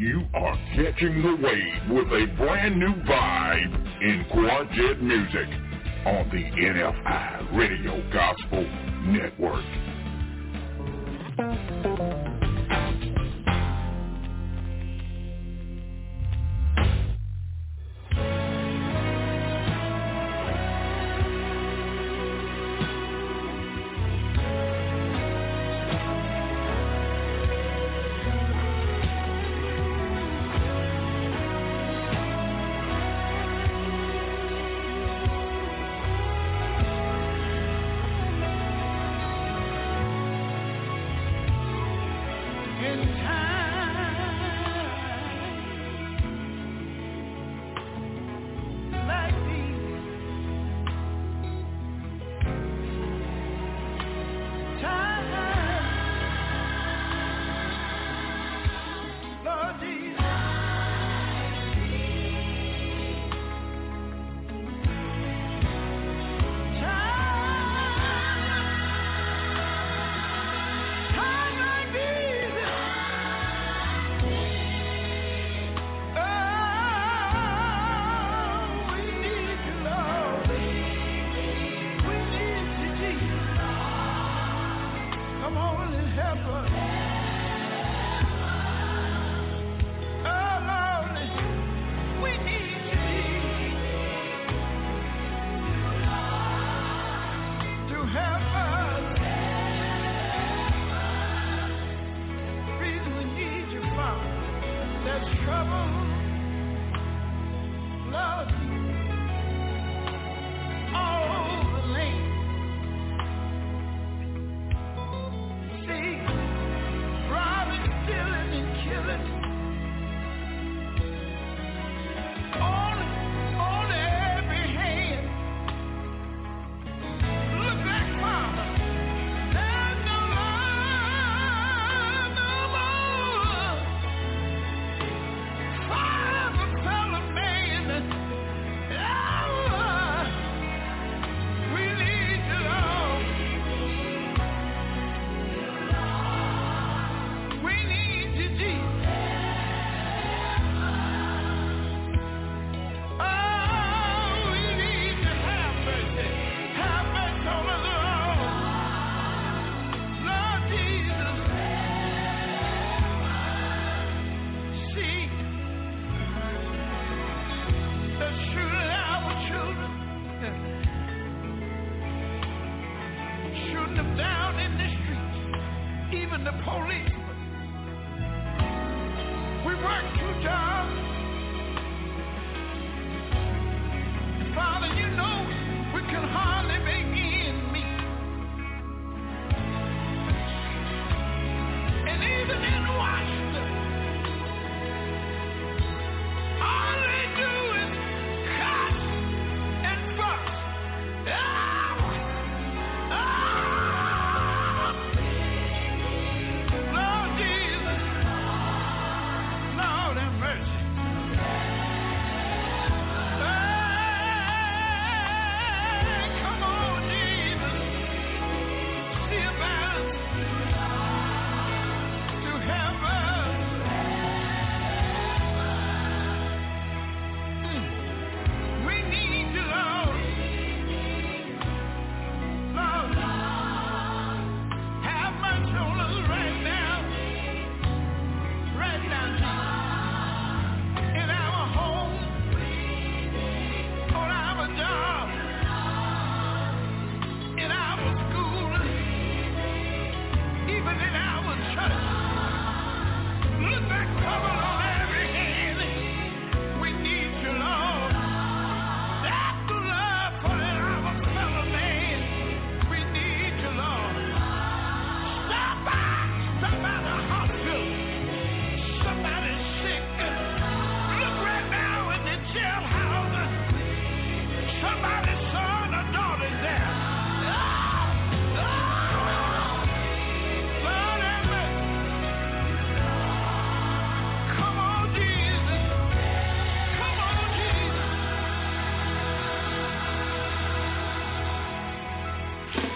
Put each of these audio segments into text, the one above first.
You are catching the wave with a brand new vibe in Quartet music on the NFI Radio Gospel Network.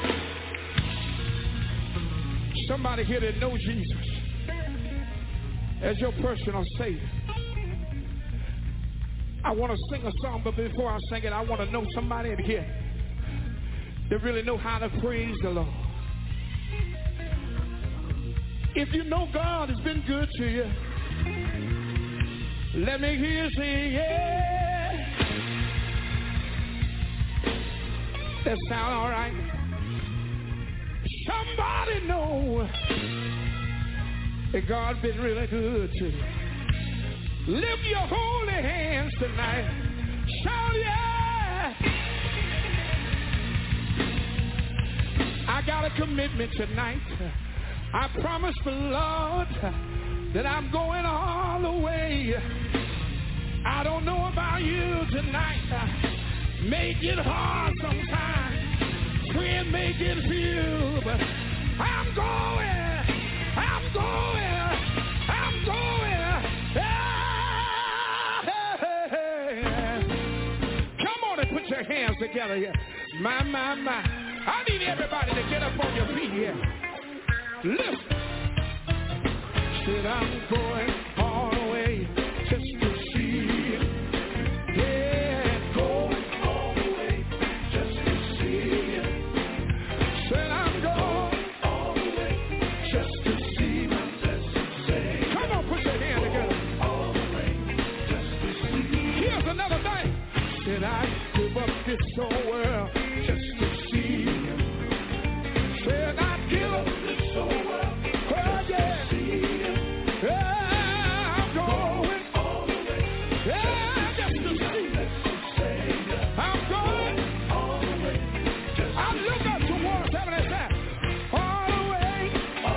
Somebody here that knows Jesus. as your personal Savior. I want to sing a song, but before I sing it, I want to know somebody in here that really know how to praise the Lord. If you know God has been good to you, let me hear you say, yeah. That sound all right? Somebody know that God's been really good to you. Lift your holy hands tonight. Shout, yeah. I got a commitment tonight. I promise the Lord that I'm going all the way. I don't know about you tonight. Make it hard sometimes. Friend, make it few, but I'm going. Come on and put your hands together here. My. I need everybody to get up on your feet here. Listen. Said I'm going all the way just to see you. Yeah, going all the way just to see you. Said I'm going all the way just to see my blessed Savior. Come on, put your hand together. All the way just to see you. Here's another thing. Said I give up this whole world just to see you. Said I give up this whole world. Oh yeah. I'm going all the way. Yeah, just to see. I'm going all the way. I look up towards heaven and say, all the way.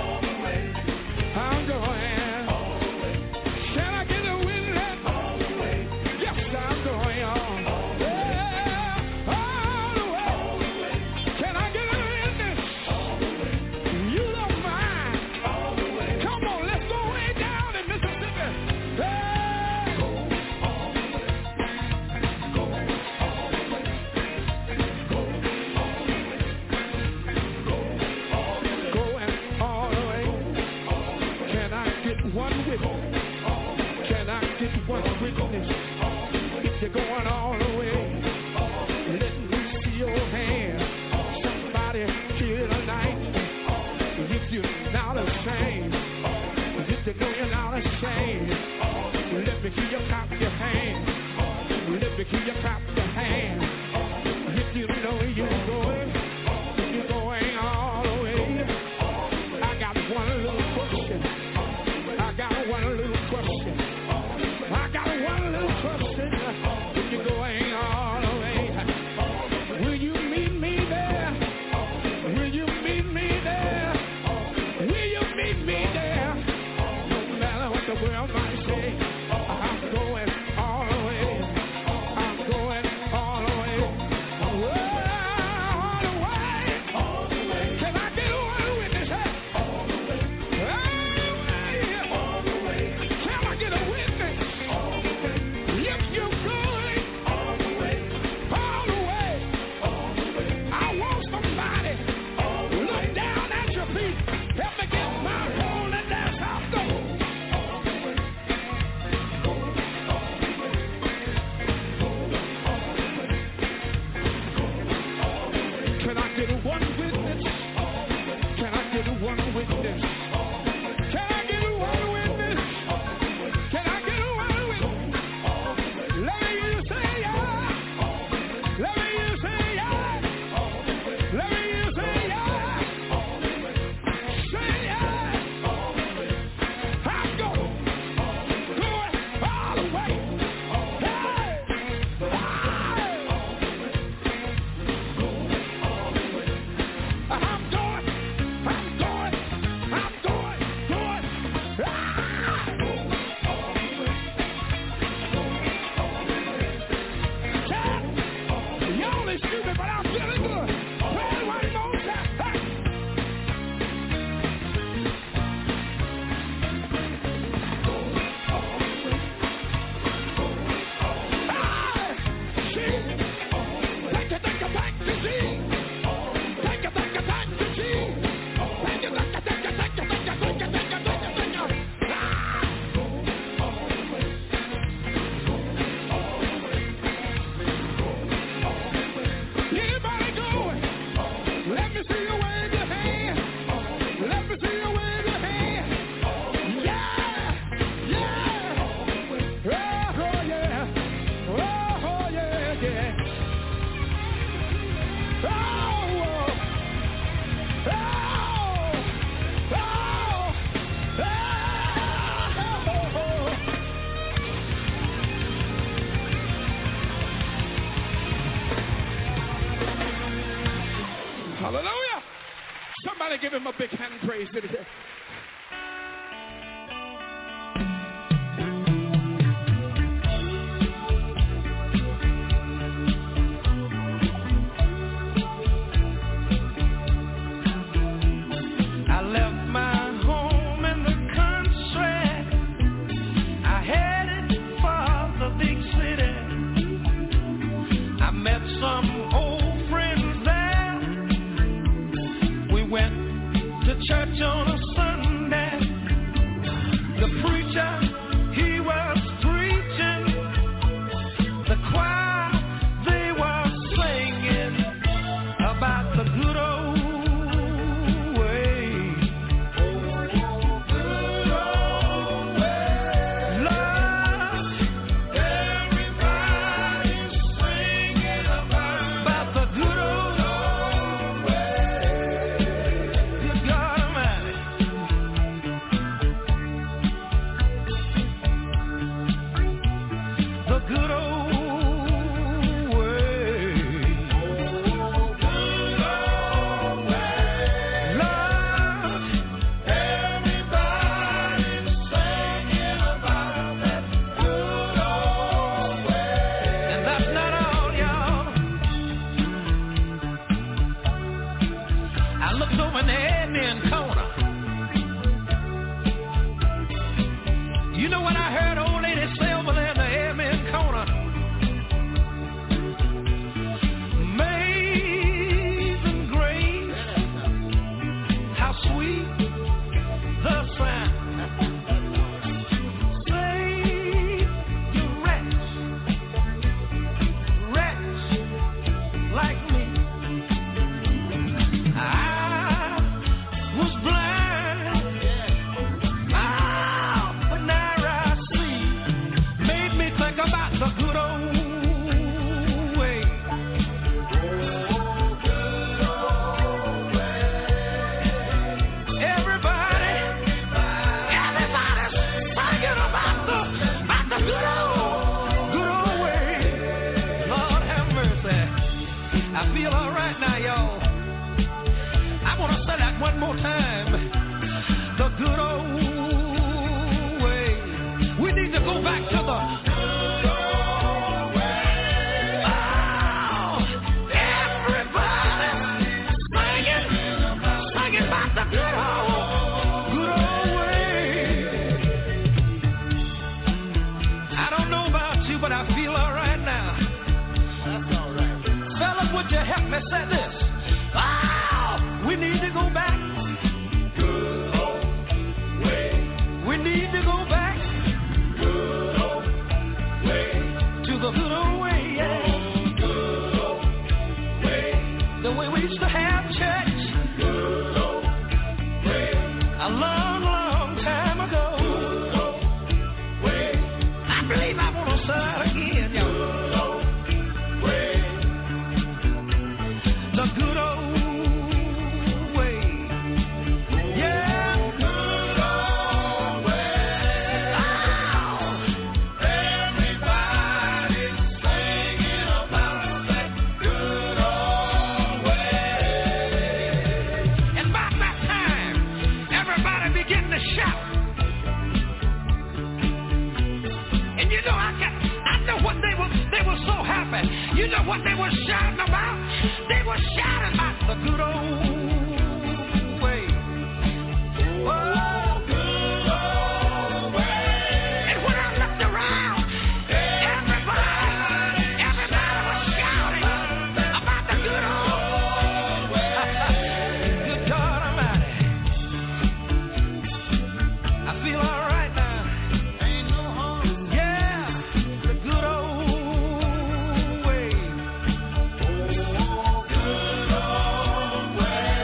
I'm going all the way. Can I get a witness? All the way. Yes, I'm going on. Yeah, all the way. Can I get a witness? All the way. You don't mind. All the way. Come on, let's go way down in Mississippi. Hey. Go all the way. Go all the way. Go all the way. Go all the way. Going all the way. Can I get one witness? Can I get one witness? If you're going all the way, let me see your hand. Somebody here tonight. If you're not ashamed, if you know you're not ashamed, let me hear you clap your hand. Let me hear you clap your hand. If you know you're going all the way. I got one little question. I got one little question. If you're going all the way, will you meet me there? Will you meet me there? Will you meet me there? No matter what the world might say, I'm going all the way. I'm going all the way. All the way. Can I get one witness? All the way. All the way. Can I get a witness? All the way. If you're going all the way. All the way. All the way. I want somebody look down at your feet. Help me get my holiness out. Go. All the way. give him a big hand praise today. I left my home in the country. I headed for the big city. I met some old friends there. We went to church on a Sunday. The preacher, he was preaching. The choir, they were singing about the good old way. Good old way. Love, everybody's singing about the good old way. Good God Almighty. The good old way. Good old way. Love, everybody's singing about that good old way. And that's not all, y'all. I looked over in the admin corner. You know what I heard old lady say over there in the admin corner? Amazing grace, how sweet the sound. Save you wretch like me. I was blind, but now I see. Made me think about the good old way. Everybody's singing about the good old way. Lord have mercy. I feel all right now, y'all. I want to say that one more time. The good old way. We need to go back to the good old way. Oh, everybody singing about the good old way. I don't know about you, but I feel all right now. That's all right. Fellas, would you help me say this? Oh, we need to go back. Good old way. We need to go back. Good old way. To the good old way, yeah. Good old way. The way we used to have church. Good old way. A long, long time ago. Good old way. I believe I want to start again, y'all. Good old way. The good old way. Yeah. Good old way. Oh, everybody's singing about that good old way. And about that time, everybody began to shout. And you know, I know what they were so happy. You know what they were shouting about? They were shouting about the good old way. Oh, good old way. And when I looked around, everybody was shouting about the good old way. Good God Almighty. I feel all right now. Ain't no harm. Yeah, the good old way. Oh, good old way.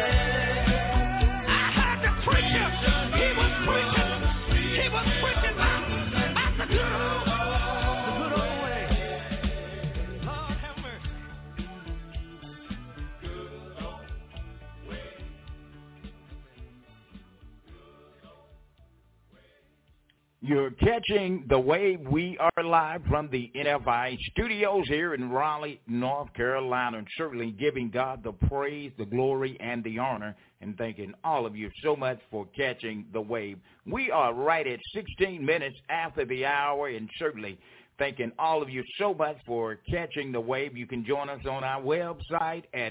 for catching the wave. We are live from the NFI studios here in Raleigh, North Carolina, and certainly giving God the praise, the glory, and the honor, and thanking all of you so much for catching the wave. We are right at 16 minutes after the hour, and certainly thanking all of you so much for catching the wave. You can join us on our website at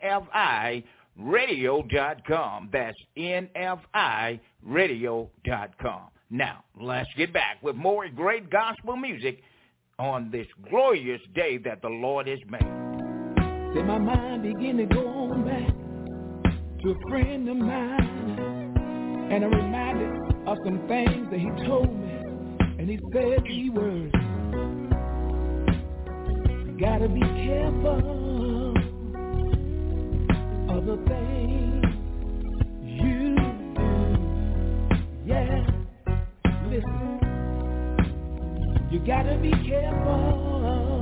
NFIRadio.com. That's NFIRadio.com. Now, let's get back with more great gospel music on this glorious day that the Lord has made. Then my mind began to go on back to a friend of mine, and I'm reminded of some things that he told me, and he said these words: gotta be careful of the things you do. Yeah, listen. You gotta be careful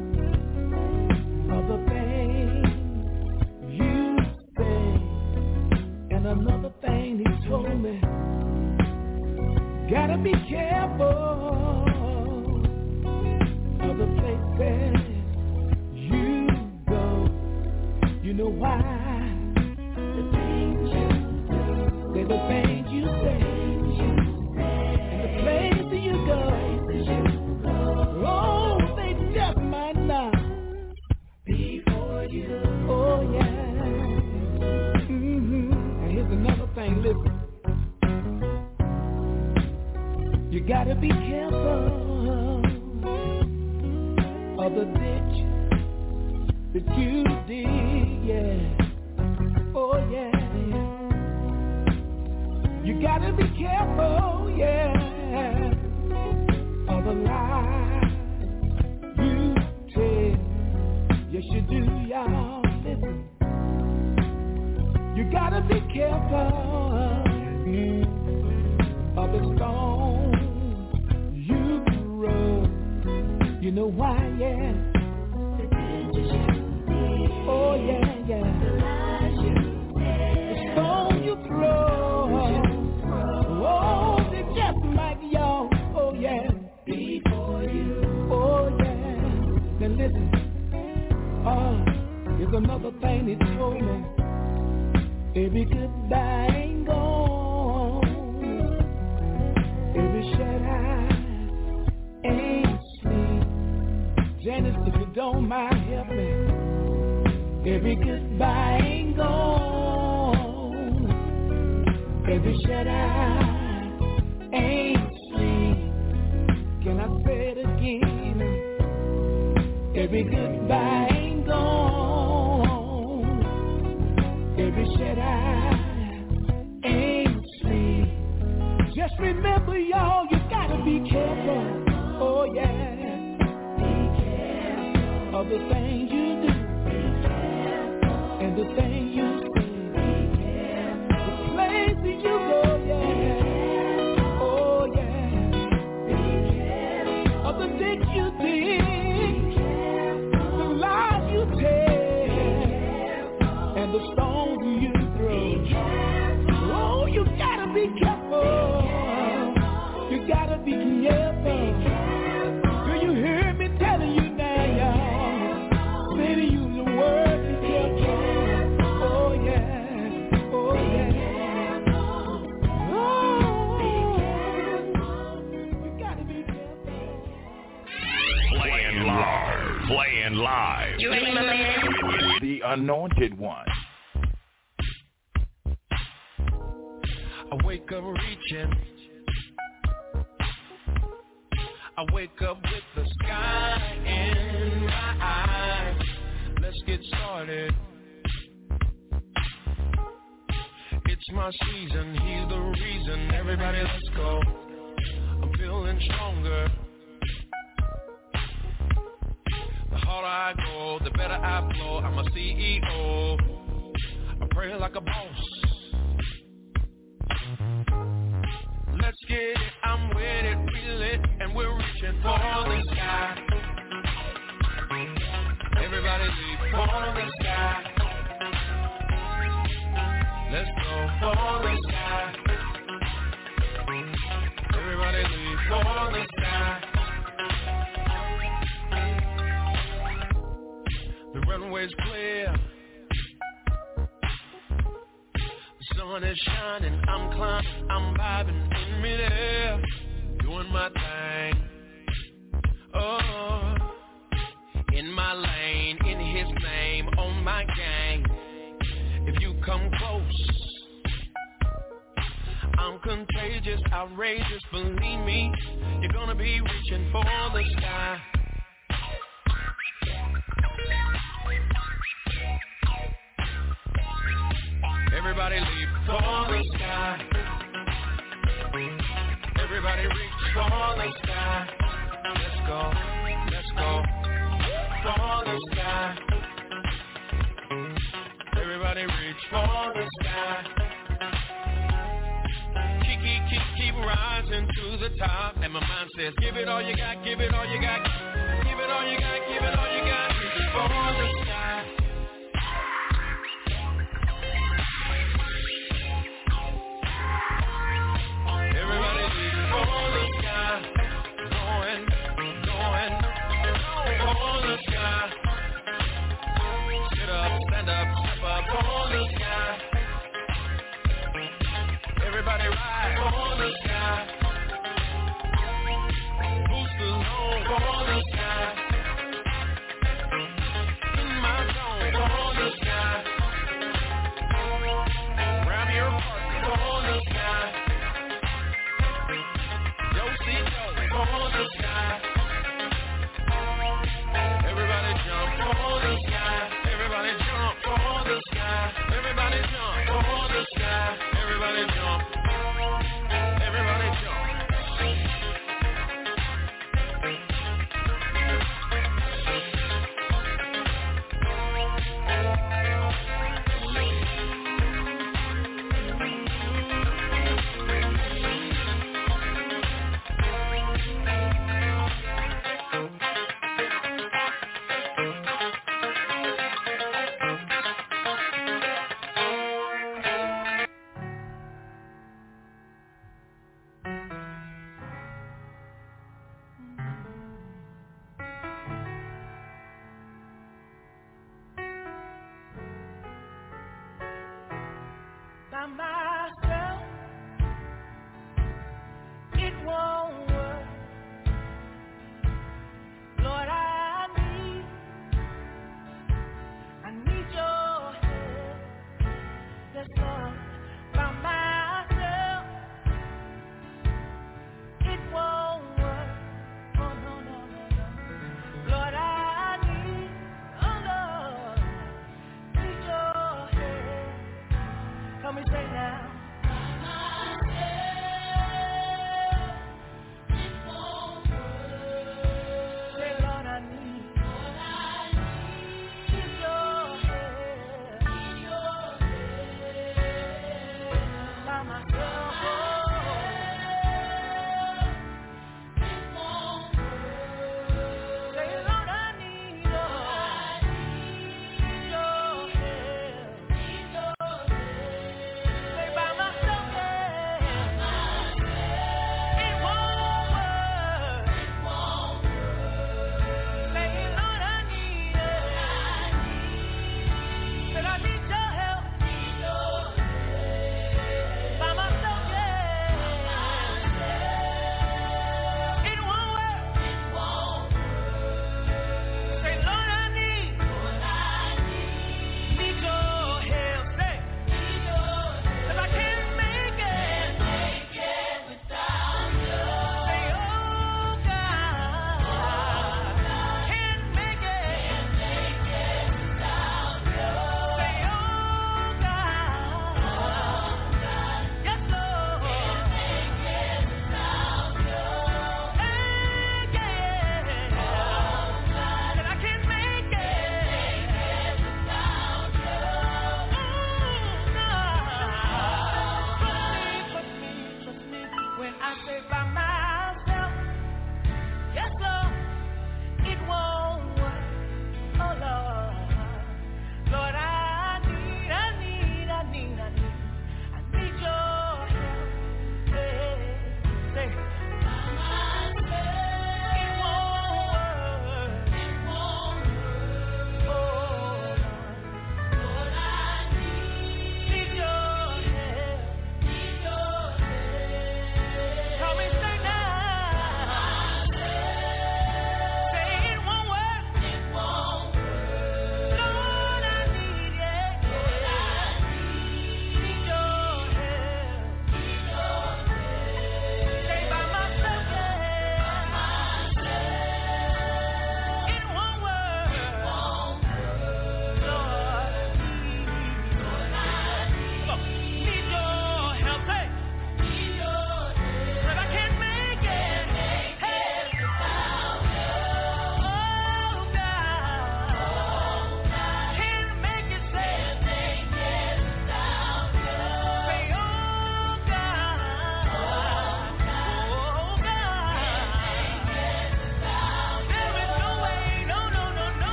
of the things you say. And another thing he told me: gotta be careful of the places you go. You know why? The things you do. Say the things you say. And the places you go. Oh, they just might not be for you. Oh, yeah. And here's another thing, listen. You gotta be careful of the ditch that you dig, yeah. Oh, yeah. You gotta be careful, yeah, of the lies you tell. Yes, you do, y'all. Listen. You gotta be careful of the stone you throw. You know why, yeah. Oh, yeah, yeah. The stone you throw. Oh, they just might, y'all. Oh, yeah. Be for you. Oh, yeah. Now listen. Here's another thing he told me. Every goodbye ain't gone. Every shut eye ain't sleep. Janice, if you don't mind, help me. Every goodbye ain't gone. Every shut eye ain't sleep. Can I say it again? Every goodbye ain't gone. Every shut eye ain't sleep. Just remember, y'all, you gotta be careful. Oh, yeah. Be careful of the things you do. And the thing you say, the places you go, yeah. Oh, yeah. Of the things you did, the lies you tell, and the stones you throw. Oh, you gotta be careful. You gotta be careful. Do you hear me telling you now, y'all? Say to you the word. Playing live. You ready, my man? The Anointed One. I wake up reaching. I wake up with the sky in my eyes. Let's get started. It's my season, he's the reason. Everybody, let's go. I'm feeling stronger. The harder I go, the better I flow. I'm a CEO. I pray like a boss. Let's get it, I'm with it, feel it, and we're reaching for the sky. Everybody leave for the sky. Let's go for the sky. Everybody leave for shining, I'm climbing, I'm vibing in midair, doing my thing. Oh, in my lane, in his name, on my gang. If you come close, I'm contagious, outrageous, believe me, you're gonna be reaching for the sky. Everybody leap for the sky. Everybody reach for the sky. Let's go, let's go, for the sky. Everybody reach for the sky. Keep rising to the top. And my mind says, give it all you got, give it all you got. Give it all you got, give it all you got. Reach for the sky. Everybody reach for the sky. Going, going, for the sky. Sit up, stand up, step up for the sky. Everybody ride for the sky. Boosters on for the sky. In my zone for the sky. Grab your partner for the sky. Yo, see, yo, for the sky. Everybody jump for the sky. Everybody jump for the sky. Everybody jump for the sky. Everybody jump. Everybody jump.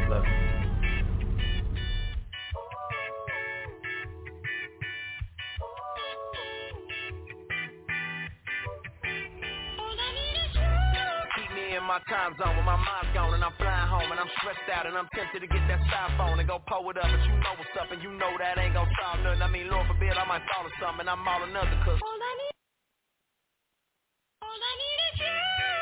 Love you. My time zone when my mind's gone and I'm flying home and I'm stressed out and I'm tempted to get that cell phone and go pull it up, but you know what's up and you know that ain't gon' solve nothing. I mean, Lord forbid I might fall or something and I'm all another cause all I need is you.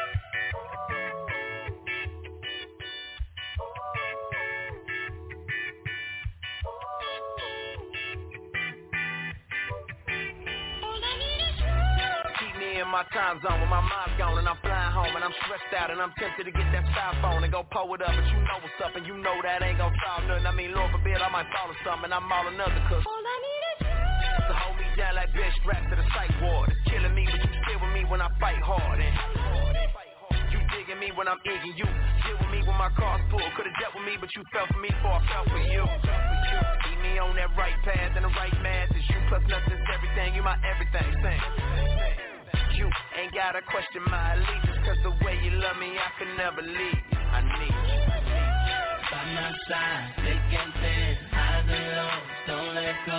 In my time zone when my mind's gone and I'm flying home and I'm stressed out and I'm tempted to get that cell phone and go pull it up, but you know what's up and you know that ain't gon' solve nothing. I mean, Lord forbid I might fall or something and I'm all another cause all I need is you. So hold me down like bitch strapped to the psych ward. It's killing me but you still with me when I fight hard and you digging me when I'm egging you. Deal with me when my car's full. Could've dealt with me but you fell for me before I fell for you. Keep me on that right path and the right math is you plus nothing's everything. You my everything. Sing. You ain't gotta question my allegiance, cause the way you love me, I can never leave. I need you. By my side, thick and thin, highs and lows, don't let go.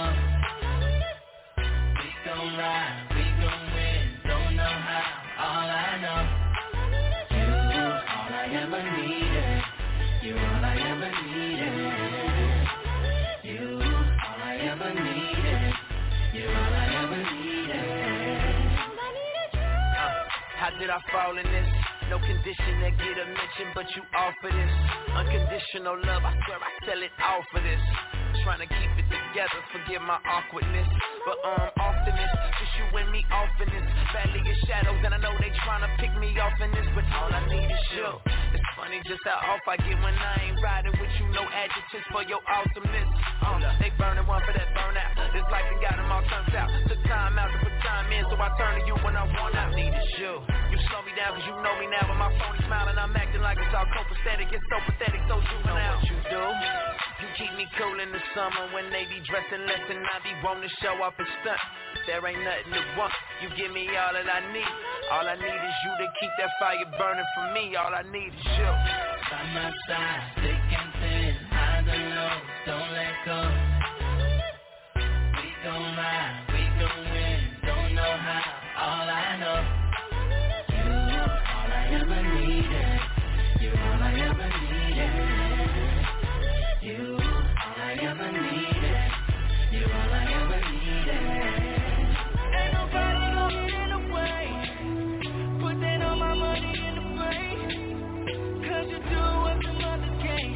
We gon' ride, we gon' win, don't know how, all I know. You, all I ever needed. You, all I ever needed. You, all I ever needed. You, all I ever needed. How did I fall in this? No condition that get a mention, but you offer this unconditional love, I swear I sell it all for this. Trying to keep it together, forgive my awkwardness, but often it's just you and me off in this. Badly in shadows and I know they trying to pick me off in this, but all I need is you. It's funny just how off I get when I ain't riding with you. No adjectives for your awesomeness. They burning one for that burnout. This life and got them all turned out. Took time out to put time in, so I turn to you when I want out. Need is you. You slow me down cause you know me now. With my phony smile and I'm acting like it's all copacetic. It's so pathetic, so juvenile. What you do? You keep me cool in the summer when they be dressing less and I be wanting to show off and stunt. There ain't nothing to want. You give me all that I need. All I need is you to keep that fire burning for me. All I need is you. By my side, thick and thin, highs and lows, don't let go. We gon' ride, we gon' win, don't know how, all I know. You, all I ever needed. You, all I ever needed. You, all I ever needed. You, all I ever needed. Ain't nobody gonna get in the way. Put that on my money in the bank. Cause you do what some others can't.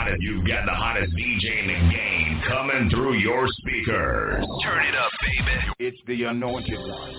hottest. You've got the hottest DJ in the game coming through your speakers. Turn it up, baby. It's the Anointed One.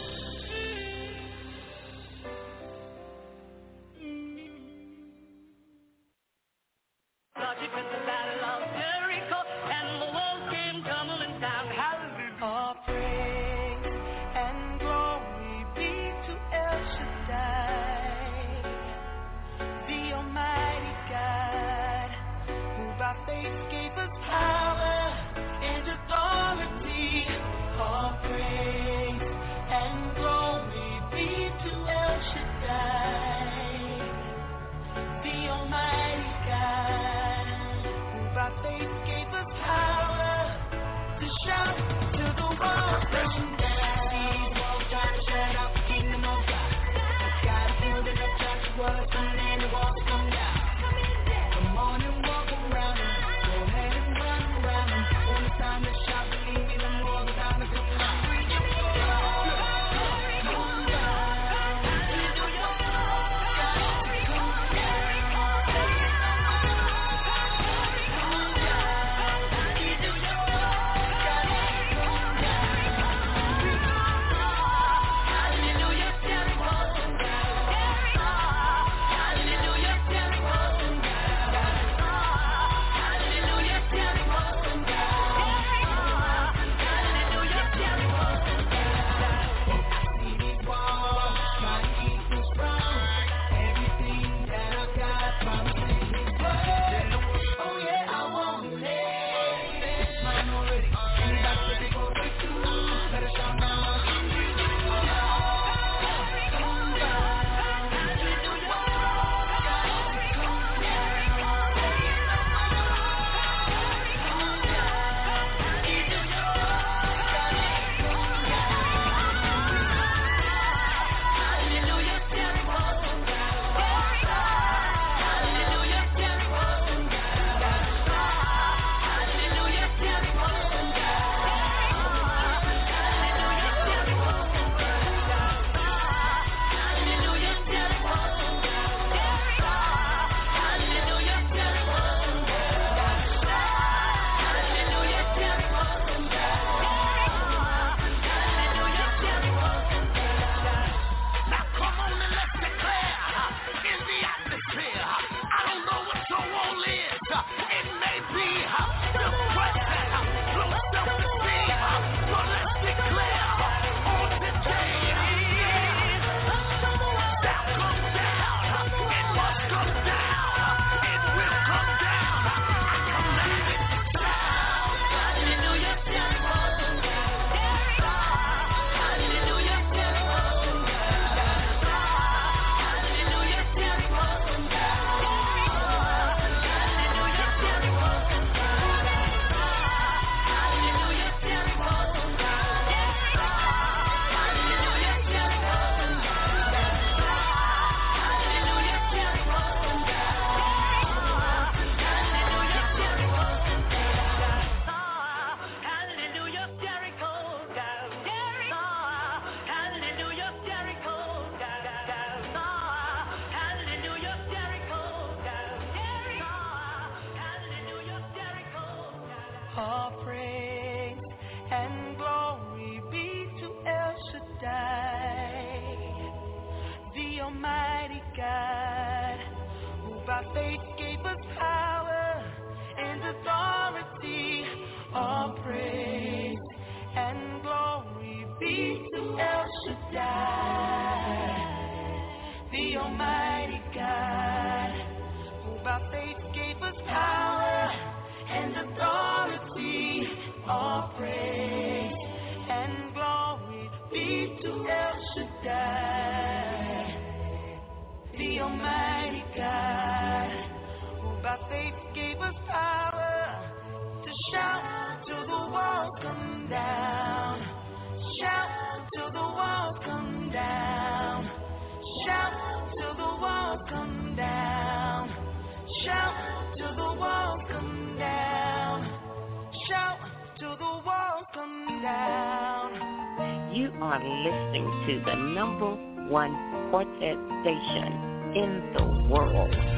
You are listening to the #1 quartet station in the world.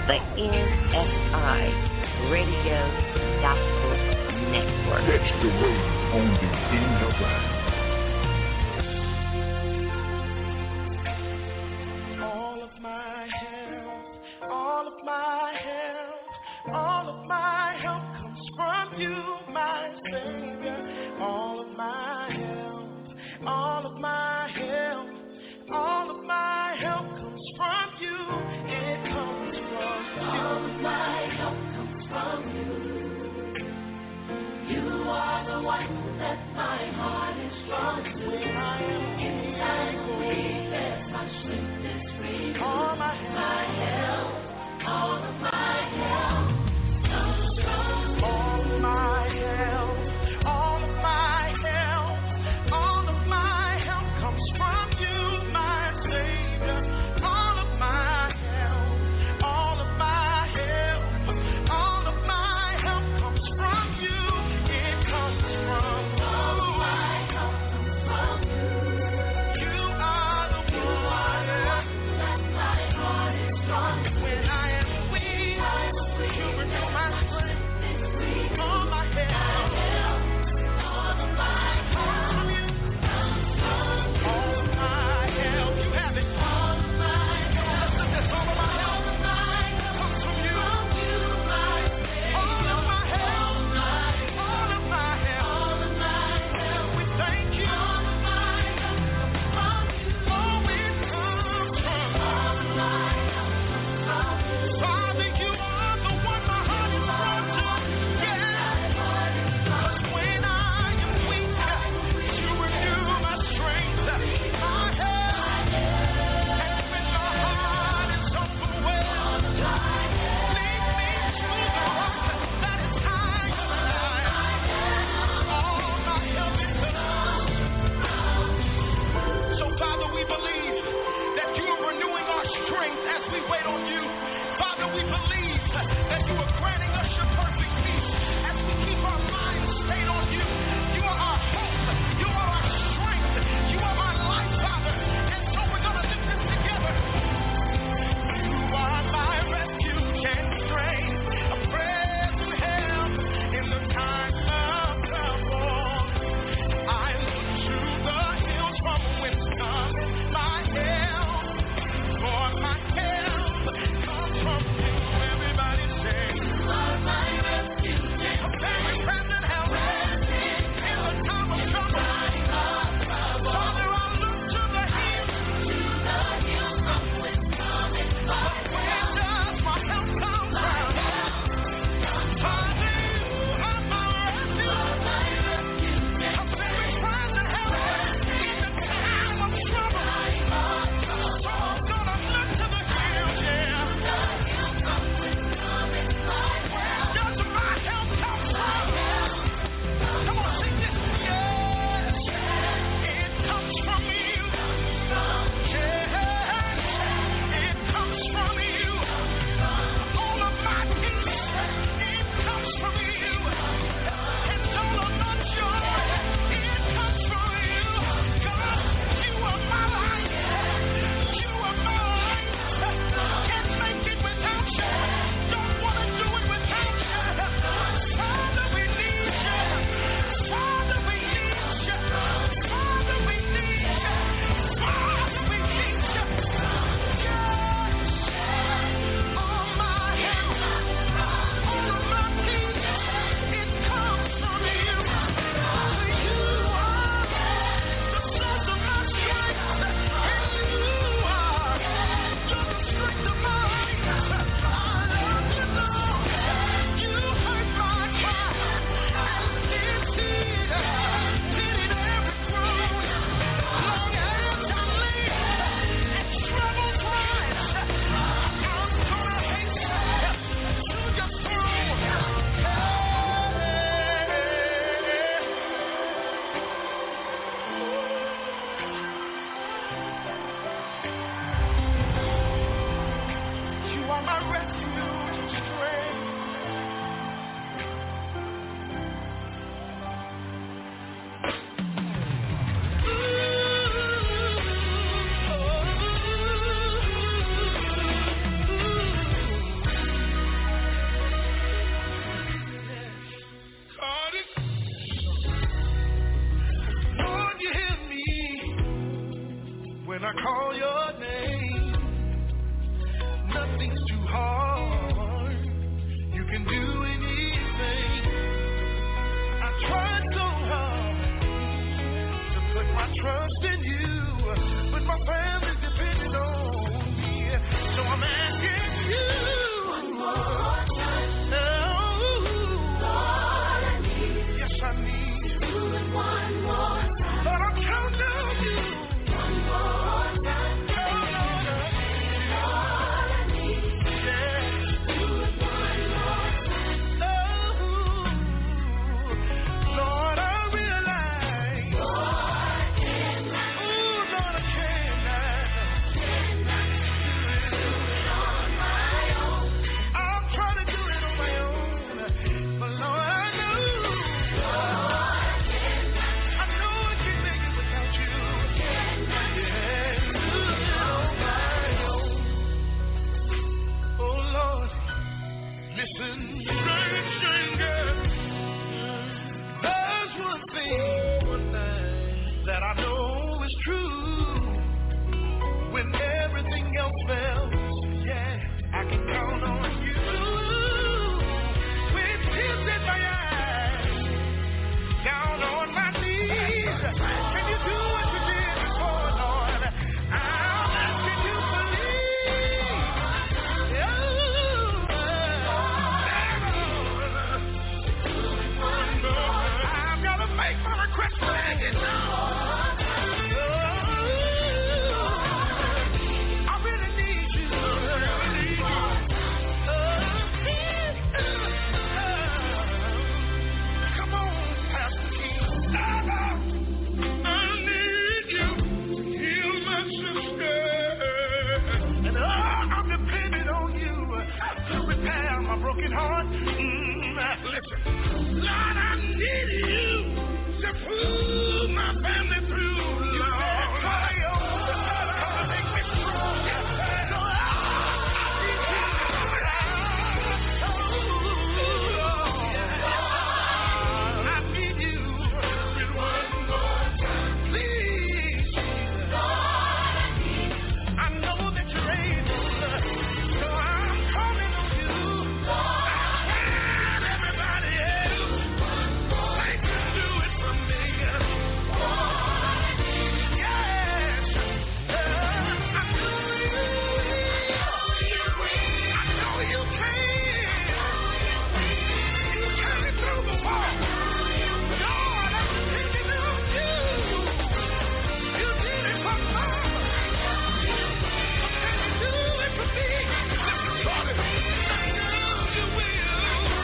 the NFI Radio Gospel Network. Catch the wave on the NFI. All of my help, all of my help, all of my help comes from you, my Savior. All of my help, all of my help, all of my help comes from you. It comes from you. All of my help comes from you. You are the one that my heart is call your name. Nothing's too hard. You can do anything. I tried so hard to put my trust in you, but my family's depending on me. So I'm asking you one more time. Lord, I need. Yes, I need you. Do it one more time. Lord, I'm counting on you. One more time. Lord, I need. Yeah. Do it one more time. Oh, Lord, I realize. Lord, I cannot. Oh, Lord, I cannot. Do it on my own. I'm trying to do it on my own, but Lord, I know. I know I can't make it without you. Yeah, do it on my own. Oh Lord, listen, stranger. There's one thing that I know is true. When everything else fails, yeah, I can count on you. With tears in my eyes, down on my knees, can you do what you did before, Lord? I'm asking you, please. I've got to make my request again now. I really need you. Come on, Pastor King. I need you to heal my sister. And I'm dependent on you to repair my broken heart. Listen, Lord, I need you to pull my family through, Lord. Come and make me strong. Lord, I need you with one more time. Please, I know that you're able, so I'm calling on you. And everybody else, they can do it for me. Yes, I know you will. I know you can. You carry through the wall. Lord, I'm depending on you. You did it for Mama. Can you do it for me? Listen, Lord, I know you will.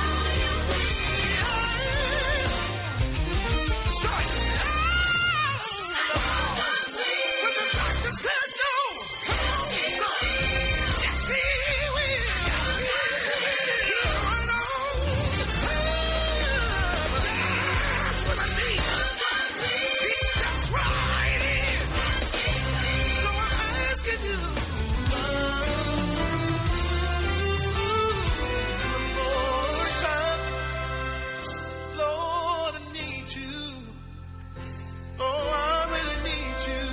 When the doctor said no, yes, he will. Right on. That's what I need. He stepped right in. So I'm asking you. One more time. Lord, I need you. Oh, I really need you.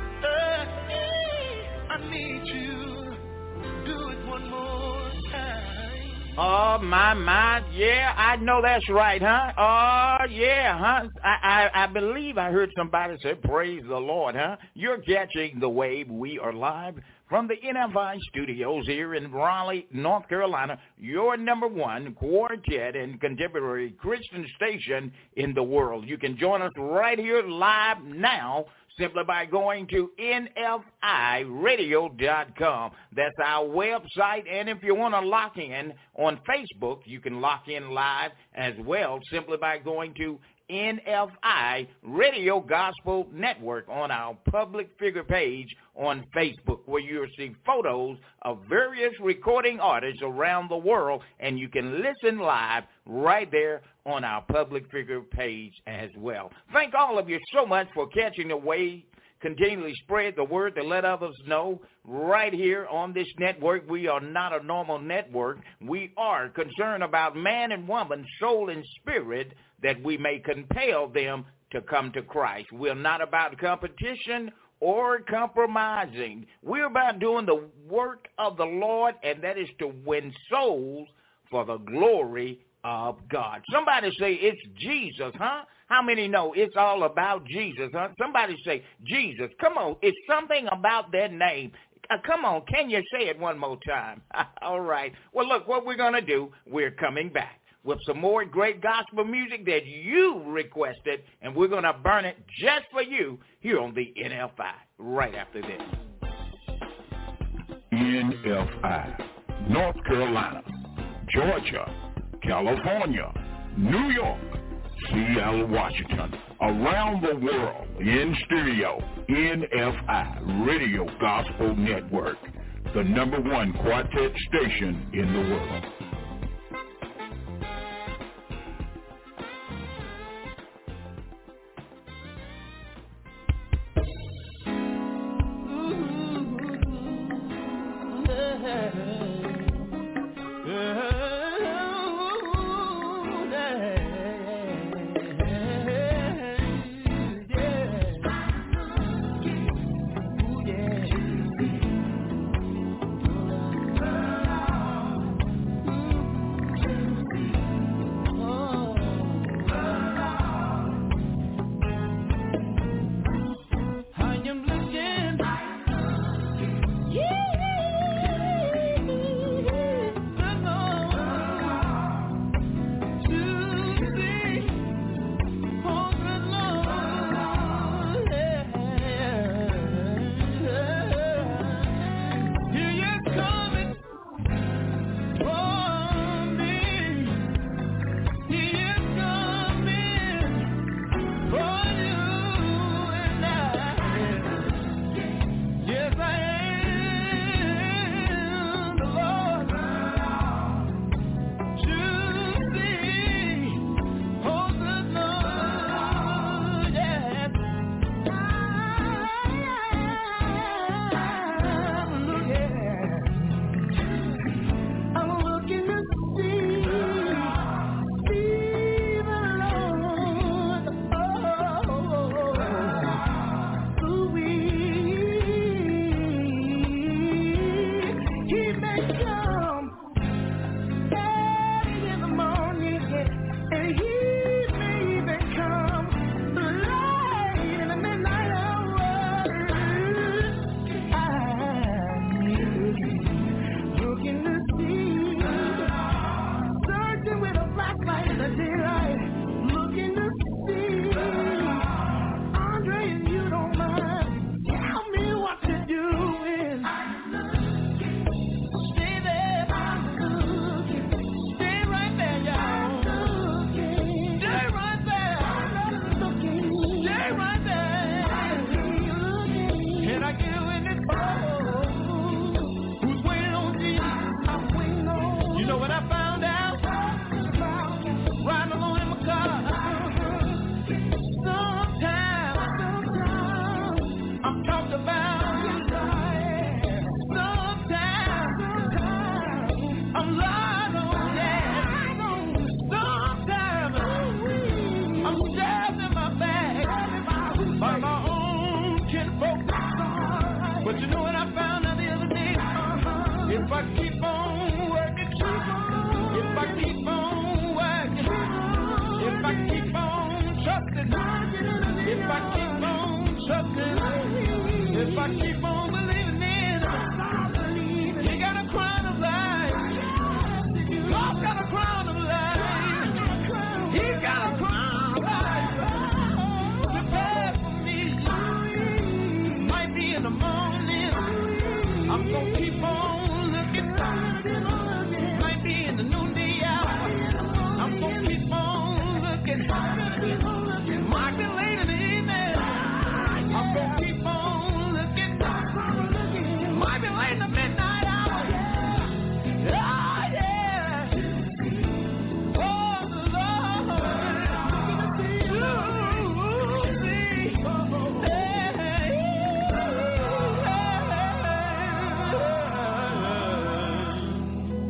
I need you. Do it one more time. Oh, my. Yeah, I know that's right, huh? Oh, yeah, huh? I believe I heard somebody say, praise the Lord, huh? You're catching the wave. We are live from the NFI studios here in Raleigh, North Carolina, your number one quartet and contemporary Christian station in the world. You can join us right here live now simply by going to NFIradio.com. That's our website. And if you want to lock in on Facebook, you can lock in live as well simply by going to NFI Radio Gospel Network on our public figure page on Facebook, where you'll see photos of various recording artists around the world, and you can listen live right there on our public figure page as well. Thank all of you so much for catching the wave. Continually spread the word to let others know right here on this network. We are not a normal network. We are concerned about man and woman, soul and spirit, that we may compel them to come to Christ. We're not about competition or compromising. We're about doing the work of the Lord, and that is to win souls for the glory of God. Somebody say it's Jesus, huh? How many know it's all about Jesus, huh? Somebody say Jesus. Come on, it's something about that name. Come on, can you say it one more time? All right. Well, look, what we're going to do, we're coming back with some more great gospel music that you requested, and we're going to burn it just for you here on the NFI right after this. NFI, North Carolina, Georgia, California, New York, Seattle, Washington, around the world, in stereo, NFI, Radio Gospel Network, the #1 quartet station in the world.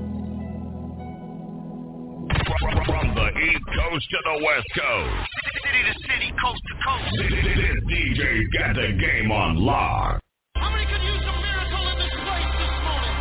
To the West Coast, city to city, coast to coast. This DJ's got the game on lock. How many could use a miracle in this place this morning?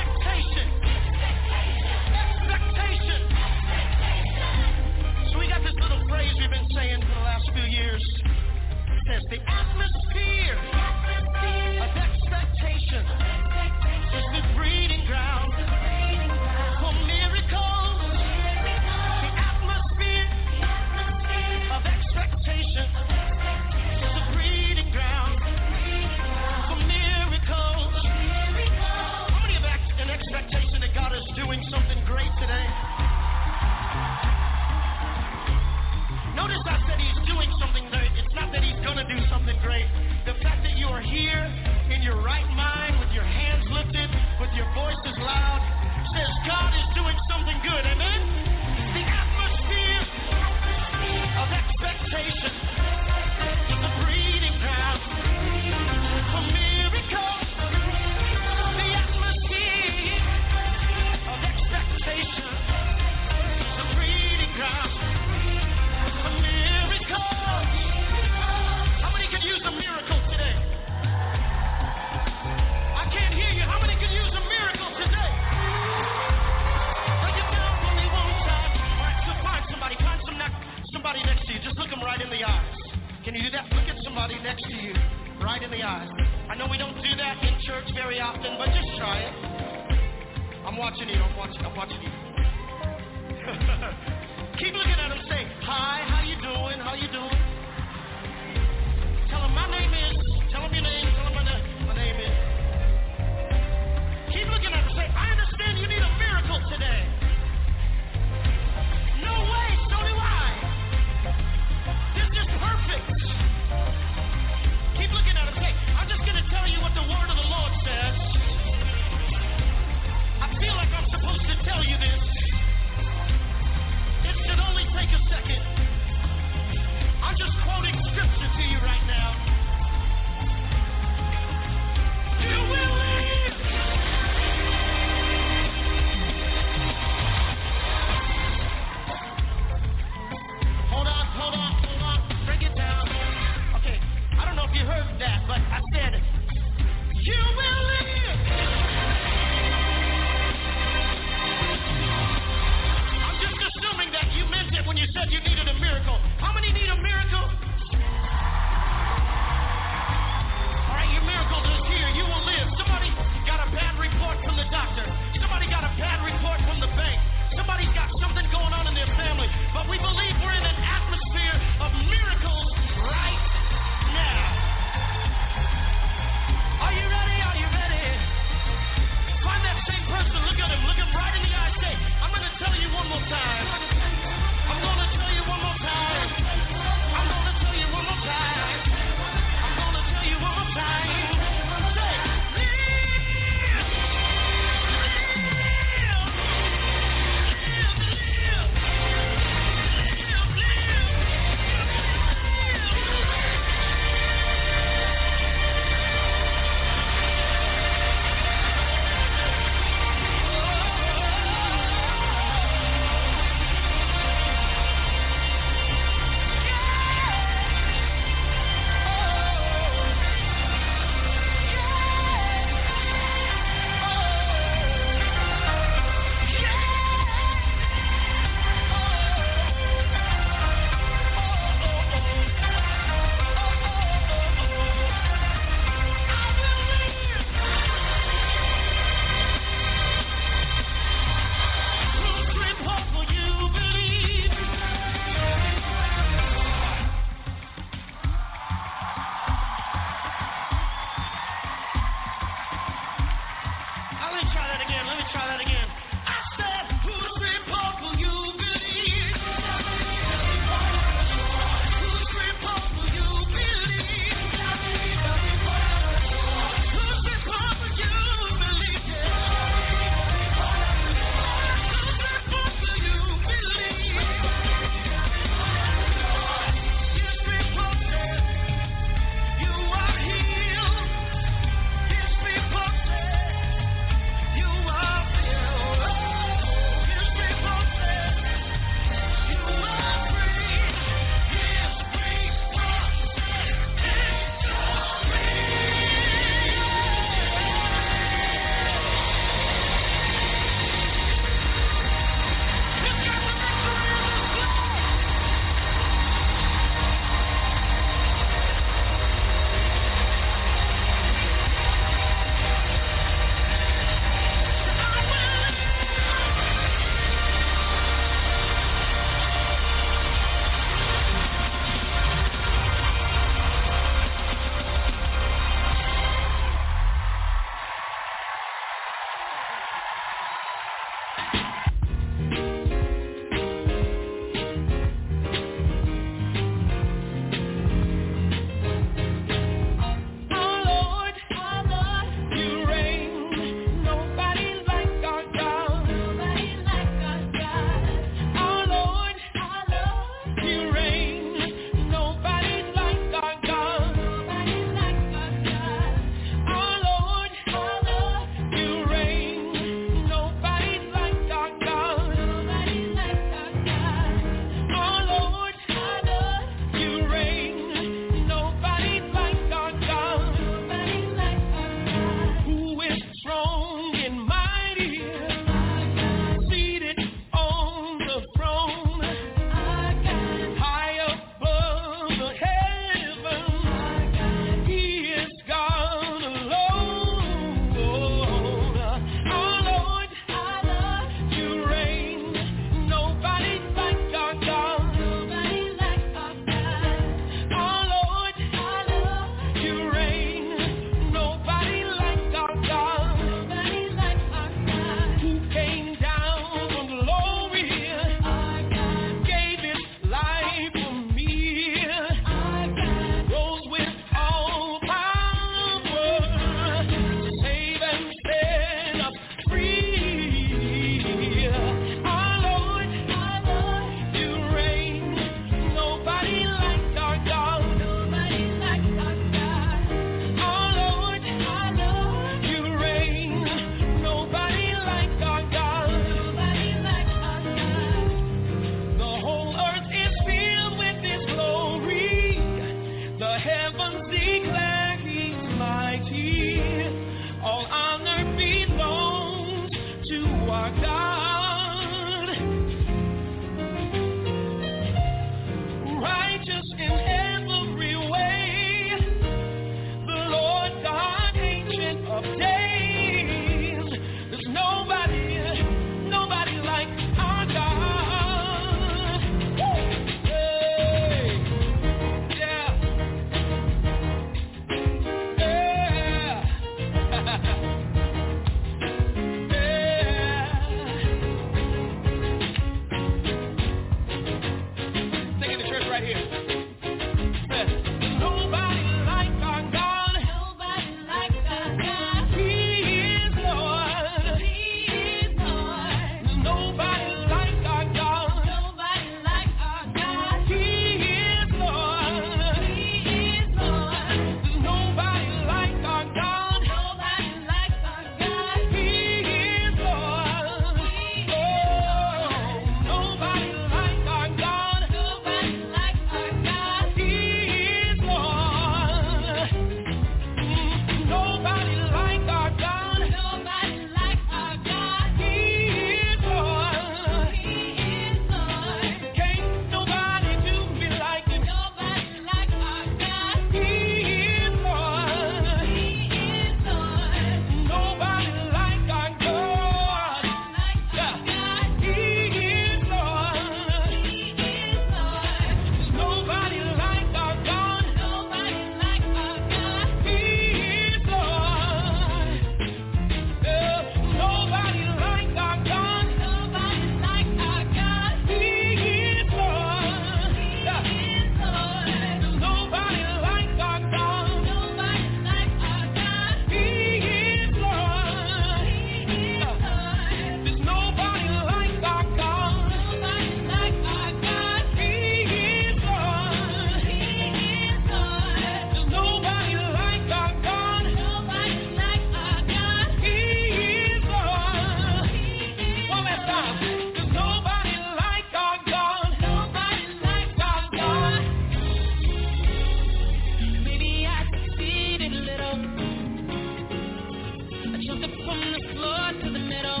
Jumped up from the floor to the middle.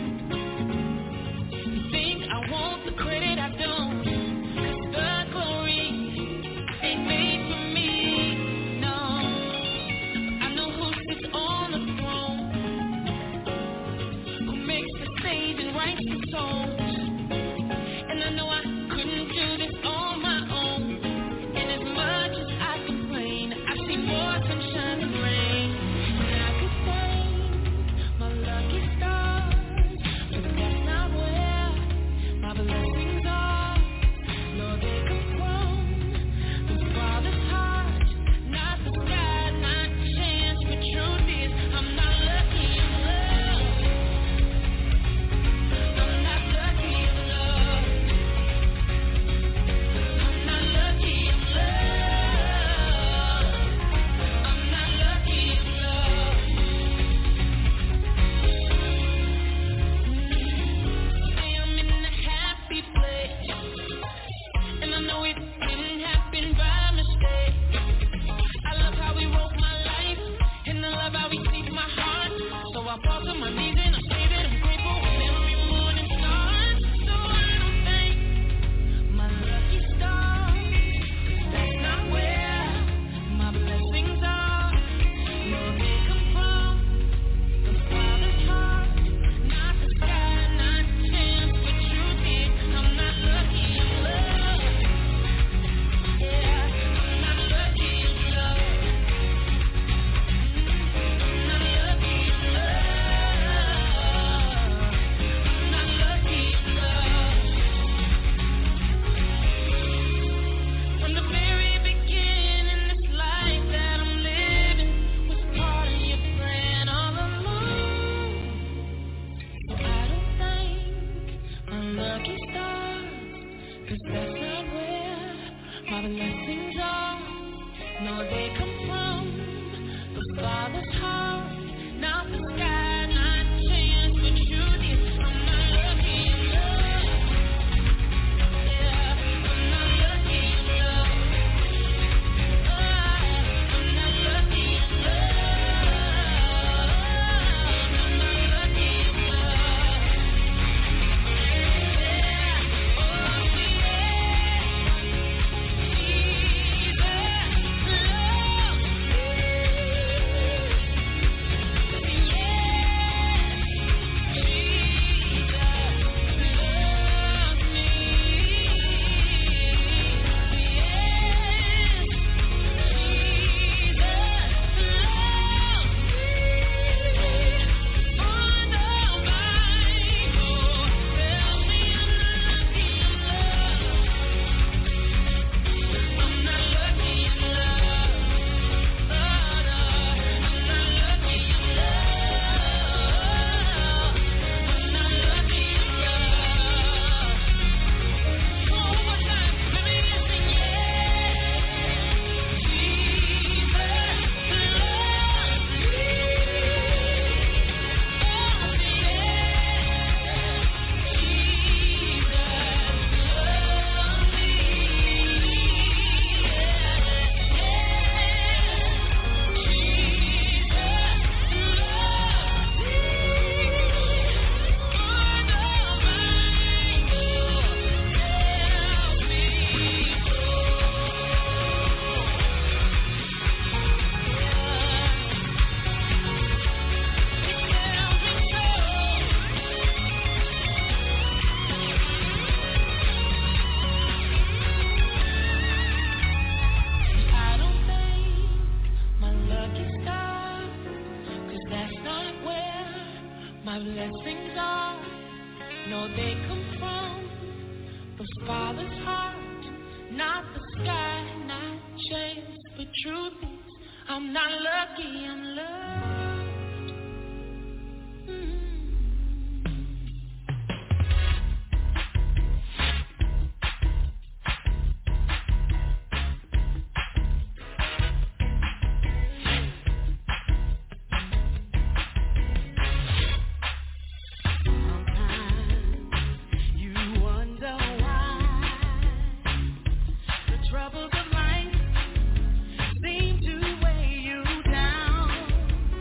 You think I want the credit, I don't. 'Cause the glory ain't made for me, no. I know who sits on the throne, who makes the saving rights and souls. And I know I couldn't do this on my own. And as much as I complain, I see more sunshine than rain. And I could thank my lucky stars, but that's not where my blessings are. Lord, they come from the Father's heart, not the sky, not chance. But truth is, I'm not lucky, I'm loved. I'm not lucky, I'm loved. I'm not lucky, I'm loved. I'm not lucky, I'm loved. Say I'm in a happy place, and I know it didn't happen by mistake. I love how He wrote my life, and I love how He sees my heart. So I fall to my knees and I say that I'm grateful when every morning starts. So I don't thank my lucky stars, 'cause that's not where my blessings are. No, they come from the Father's heart, not the sky, not chance. But truth is, I'm not lucky, I'm loved. Yeah, I'm not lucky, I'm loved. I'm not lucky, I'm loved. I'm not lucky, I'm loved. From the very beginning, this life that I'm living was part of Your plan all along. So I don't thank my lucky stars, 'cause that's not where my blessings are. No, they come from the Father's heart, not the sky, not chance. But truth is, I'm not lucky, I'm loved. Yeah, I'm not lucky, I'm loved. I'm not lucky, I'm loved. I'm not lucky, I'm loved. Yeah, oh Jesus my blessings are. No, they come from the Father's heart, not the sky, not chance. But truth is, I'm not lucky, I'm loved. Troubles of life seem to weigh you down.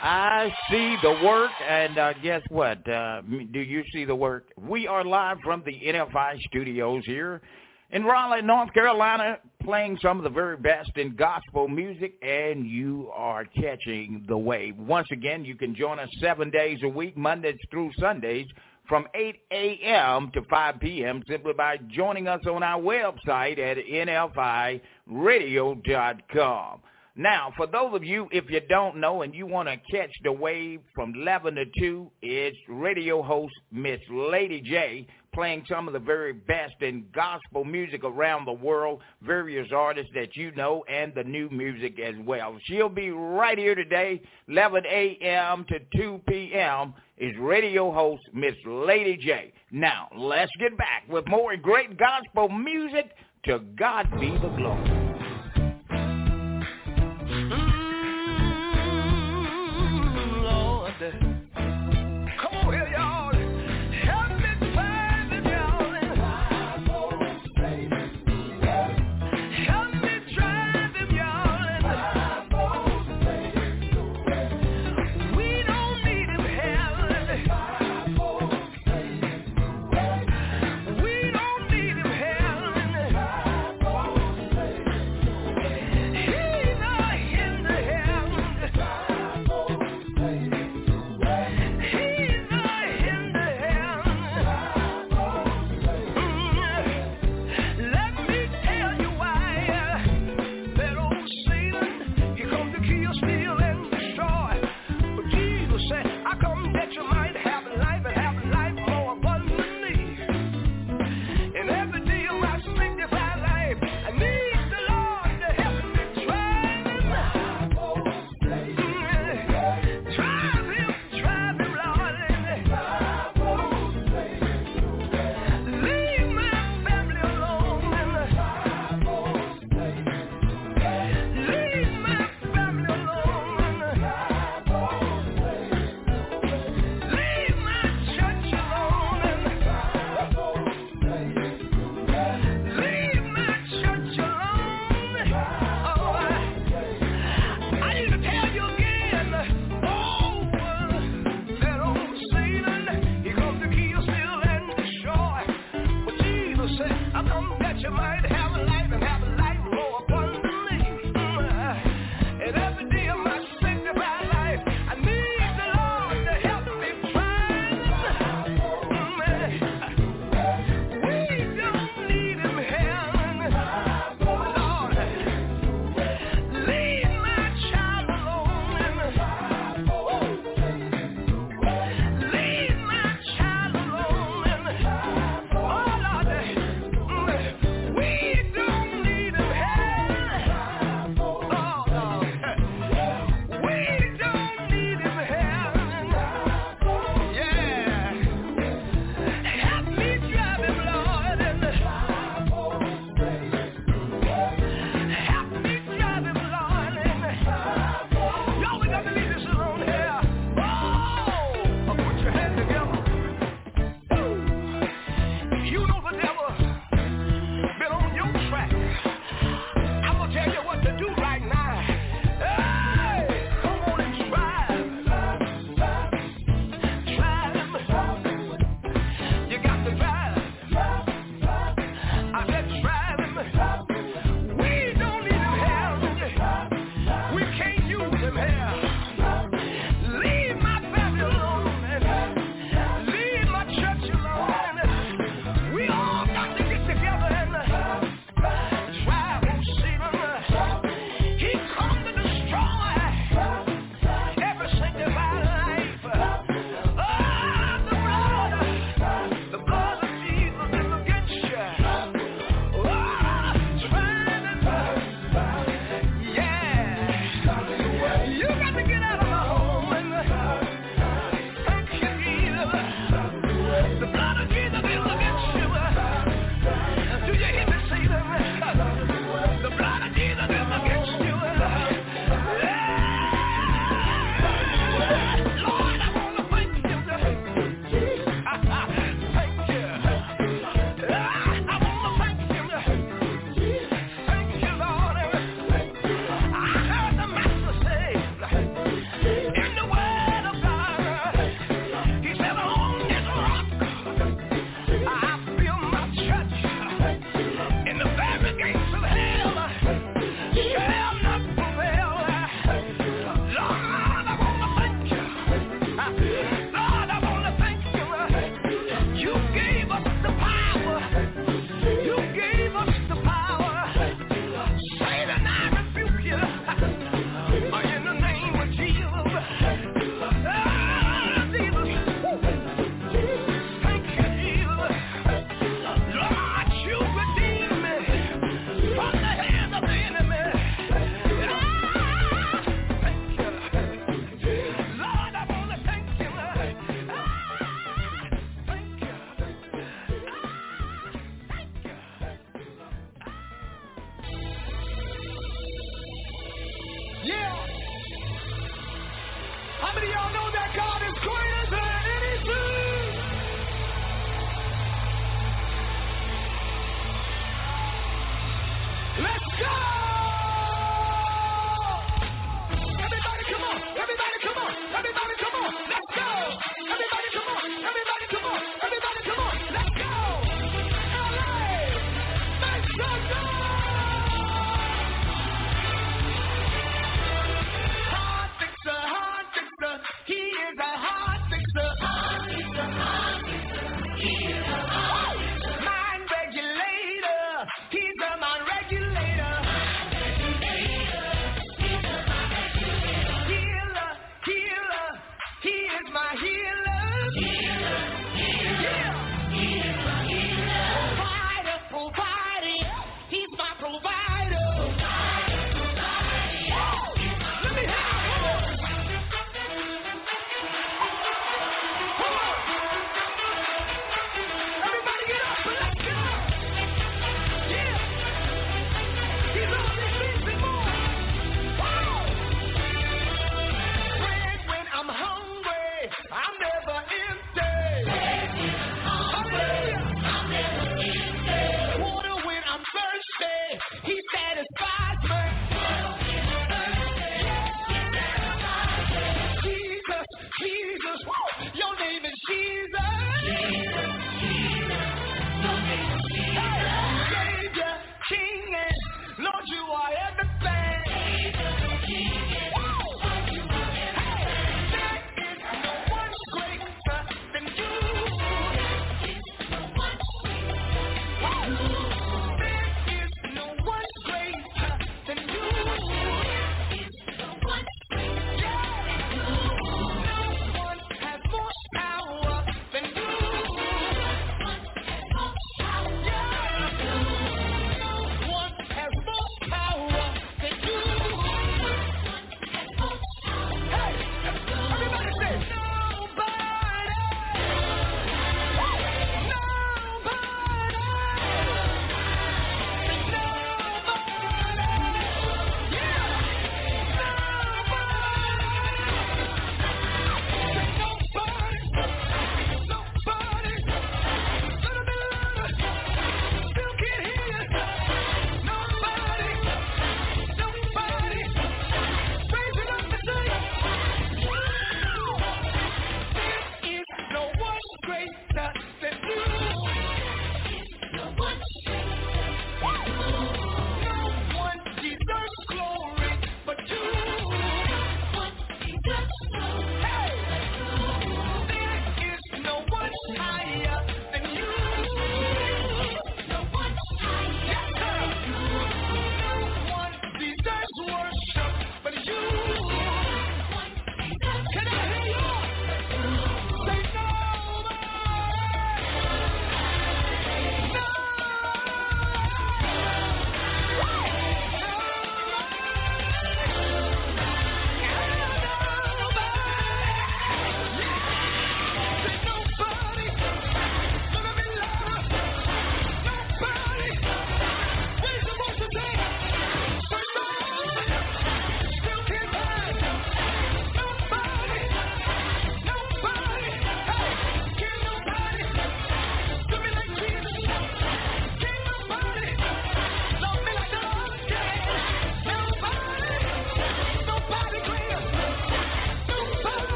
I see the work, and guess what? Do you see the work? We are live from the NFI studios here in Raleigh, North Carolina, playing some of the very best in gospel music, and you are catching the wave. Once again, you can join us 7 days a week, Mondays through Sundays, from 8 a.m. to 5 p.m. simply by joining us on our website at nfiradio.com. Now, for those of you, if you don't know and you want to catch the wave from 11 to 2, it's radio host Miss Lady J playing some of the very best in gospel music around the world, various artists that you know, and the new music as well. She'll be right here today, 11 a.m. to 2 p.m. is radio host Miss Lady J. Now, let's get back with more great gospel music. To God be the glory. Come on here, y'all. Help me find them, y'all. Help me drive them, y'all. We don't need him hell. We don't need him hell.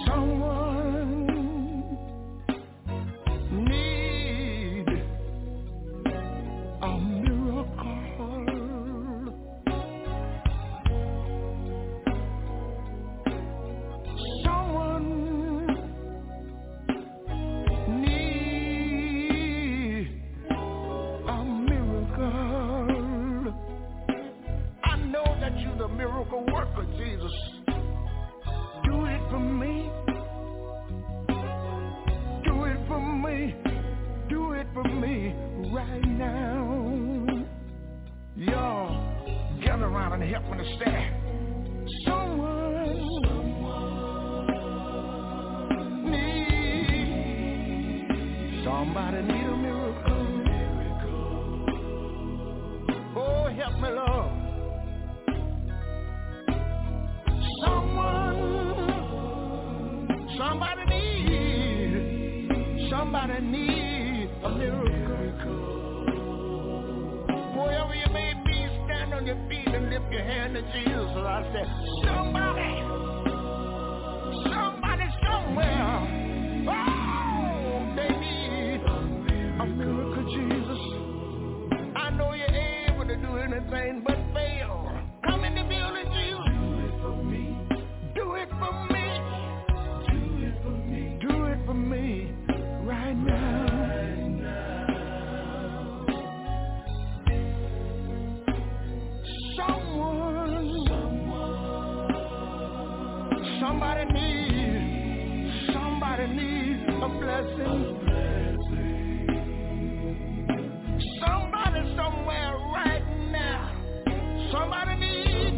Someone need a miracle. Someone need a miracle. I know that you're the miracle worker, Jesus. Do it for me. Do it for me. Do it for me right now. Y'all, gather around and help me to stand. Someone need. Somebody need a miracle. Oh, help me, Lord. Somebody need a miracle. Wherever you may be, stand on your feet and lift your hand to Jesus. So I said, somebody somewhere, oh, they need a miracle, Jesus. I know you're able to do anything but fail. Come in the building, Jesus. Do it for me. Do it for me. Do it for me. Right now. Somebody needs a blessing. Somebody somewhere right now. Somebody needs.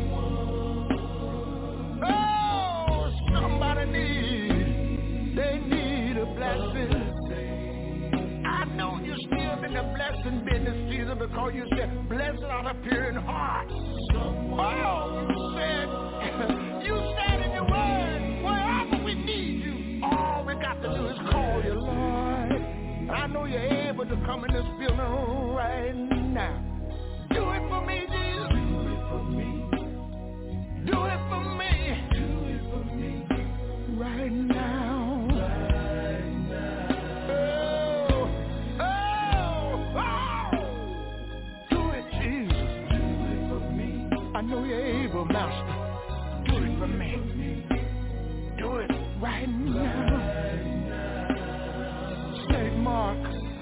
Oh, somebody needs. They need a blessing. I know you're still in the blessing business, Jesus, because you said, blessed are the pure in heart. Oh, you said in your word, wherever we need you, all we got to do is call you, Lord. I know you're able to come in this building right now. Do it for me, Jesus. Do it for me. Do it for me. Do it for me. Right now. I know you're able, Master. Do it for me. Do it right now. St. Mark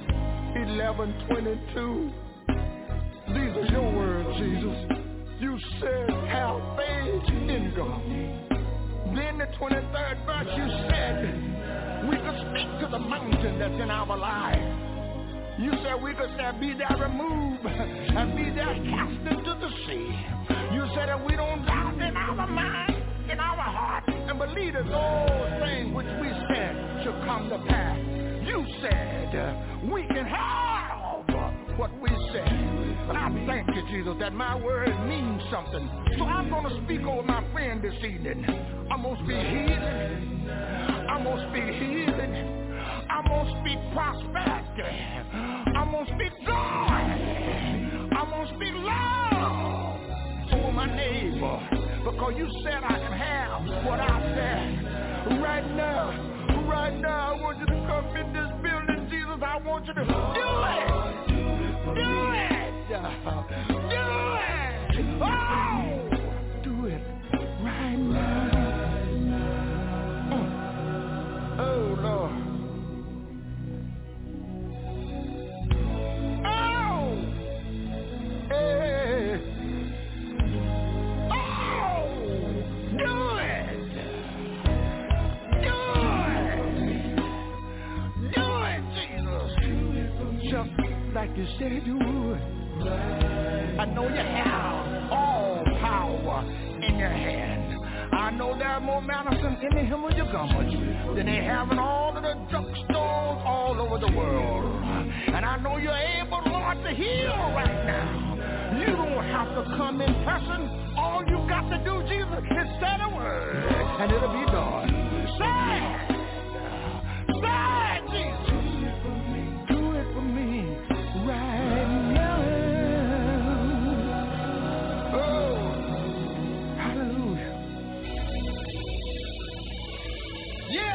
11:22. These are your words, Jesus. You said, have faith in God. Then the 23rd verse, you said, we could speak to the mountain that's in our life. You said we could say, be thou removed and be thou cast into the sea. You said that we don't doubt in our mind, in our heart, and believe that those things which we said should come to pass. You said we can have what we said. And I thank you, Jesus, that my word means something. So I'm going to speak over my friend this evening. I'm going to speak healing. I'm going to speak healing. I'm going to speak prosperity. I'm going to speak joy. I'm going to speak love over my neighbor. Because you said I can have what I said. Right now, I want you to come in this building, Jesus. I want you to do it. Do it. Do it. Oh, do it right now. Oh, Lord. Like you said you would. I know you have all power in your hand. I know there are more medicine in the hem of your garments than they have in all of the drugstores all over the world. And I know you're able, Lord, to heal right now. You don't have to come in person. All you got to do, Jesus, is say the word, and it'll be done. Say it. Say it, Jesus. Do it for me. Right now. Oh, hallelujah. Yeah.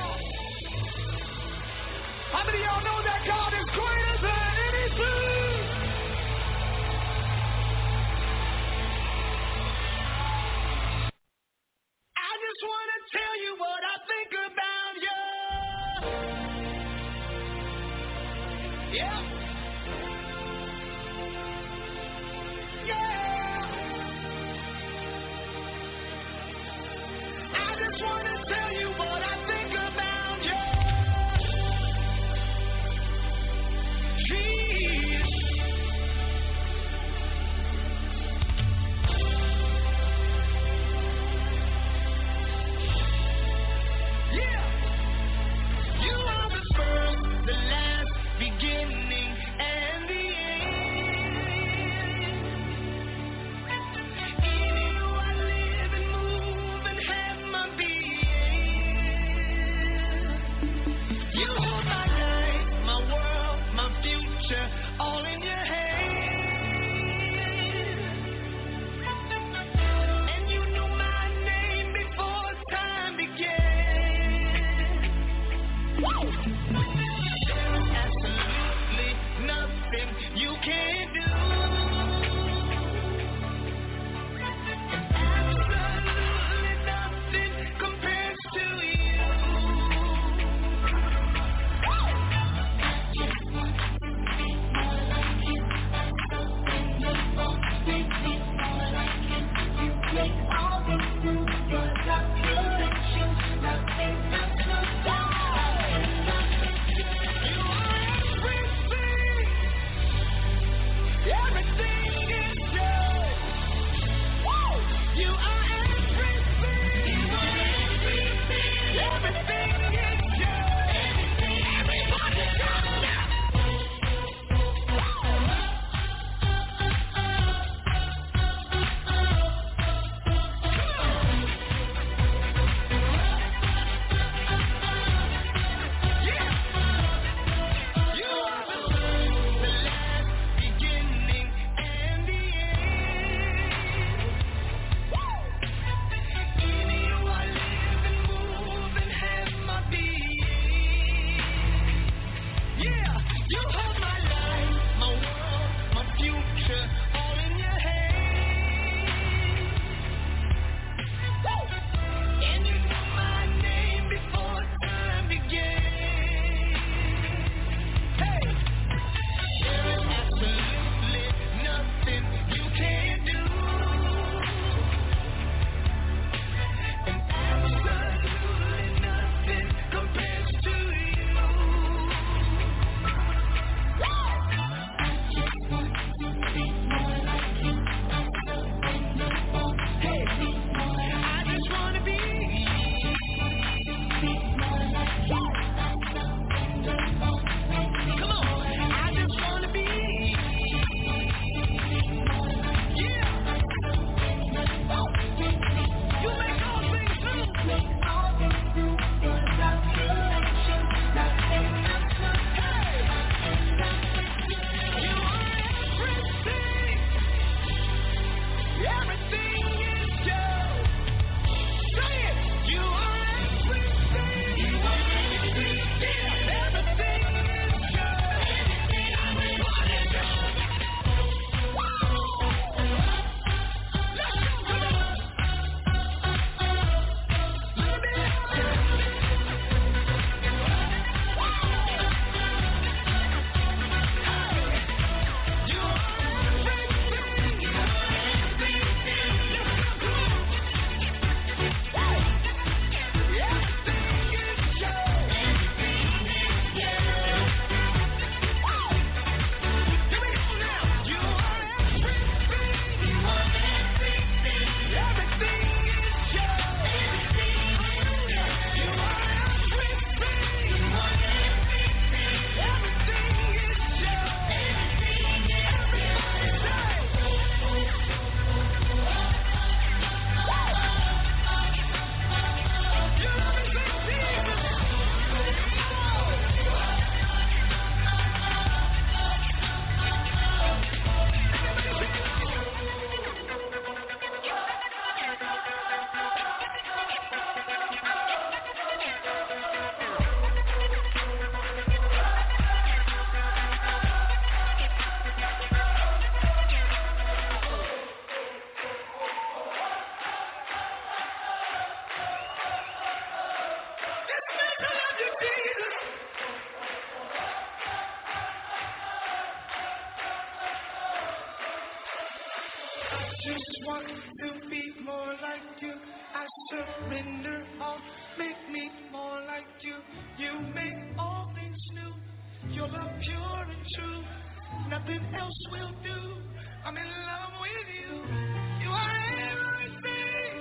else will do. I'm in love with you. You are everything.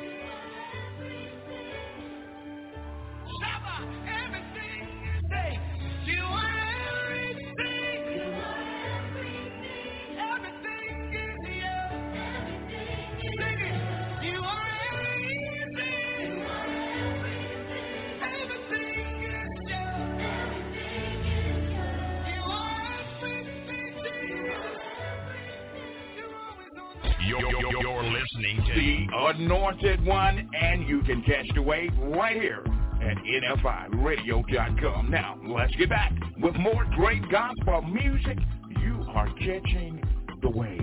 Shabba, everything you say. You are everything. Everything is you. Sing it. You are everything. Everything is you. You are everything. You're listening to The Anointed One, and you can catch the wave right here at NFIRadio.com. Now, let's get back with more great gospel music. You are catching the wave.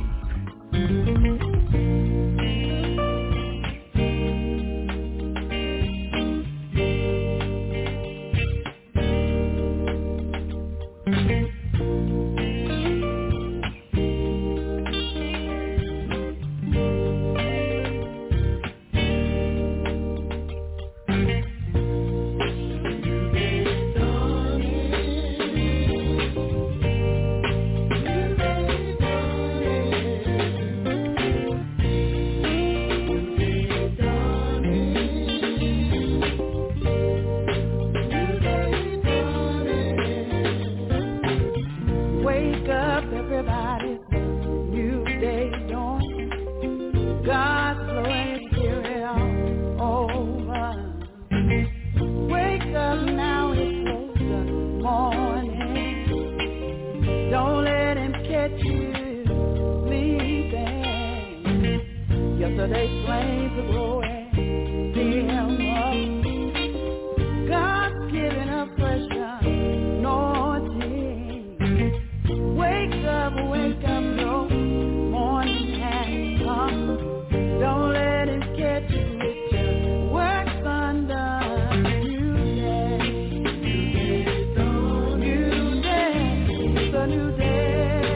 Wake up, everybody. New day dawn. God's blowing His Spirit all over. Wake up now, it's close to morning. Don't let him catch you sleeping. Yesterday's flames are glowing. Dim up. God's giving a fresh anointing. Wake up, no morning has come. Don't let him catch you with your works undone. New day, it's a new day, it's a new day.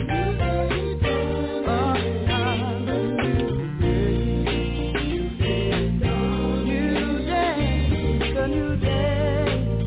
Oh, new day, it's a new day.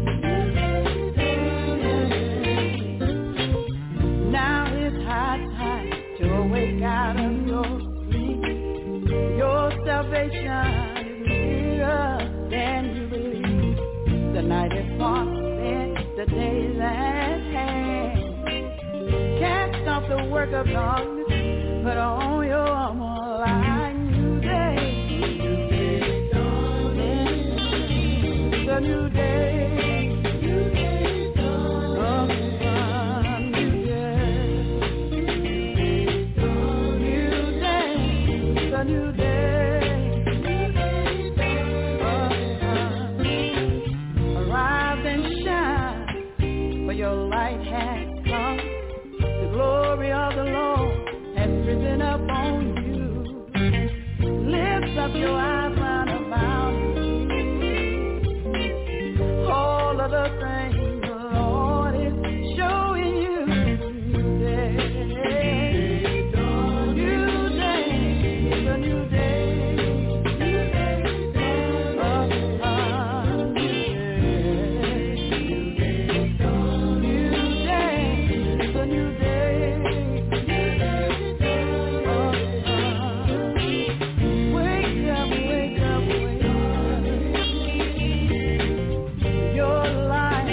Now it's high time to awake out of your sleep. Your salvation is nearer than you believe. The night is far spent, the day is at hand. Cast off the work of darkness, put on your armor light. New day, it's a new day. A new day, arise and shine, for your light has come. The glory of the Lord has risen up on you. Lift up your eyes round about you. All of the things the Lord is showing you. New day. A new day, wake up, wake up, wake up. Your life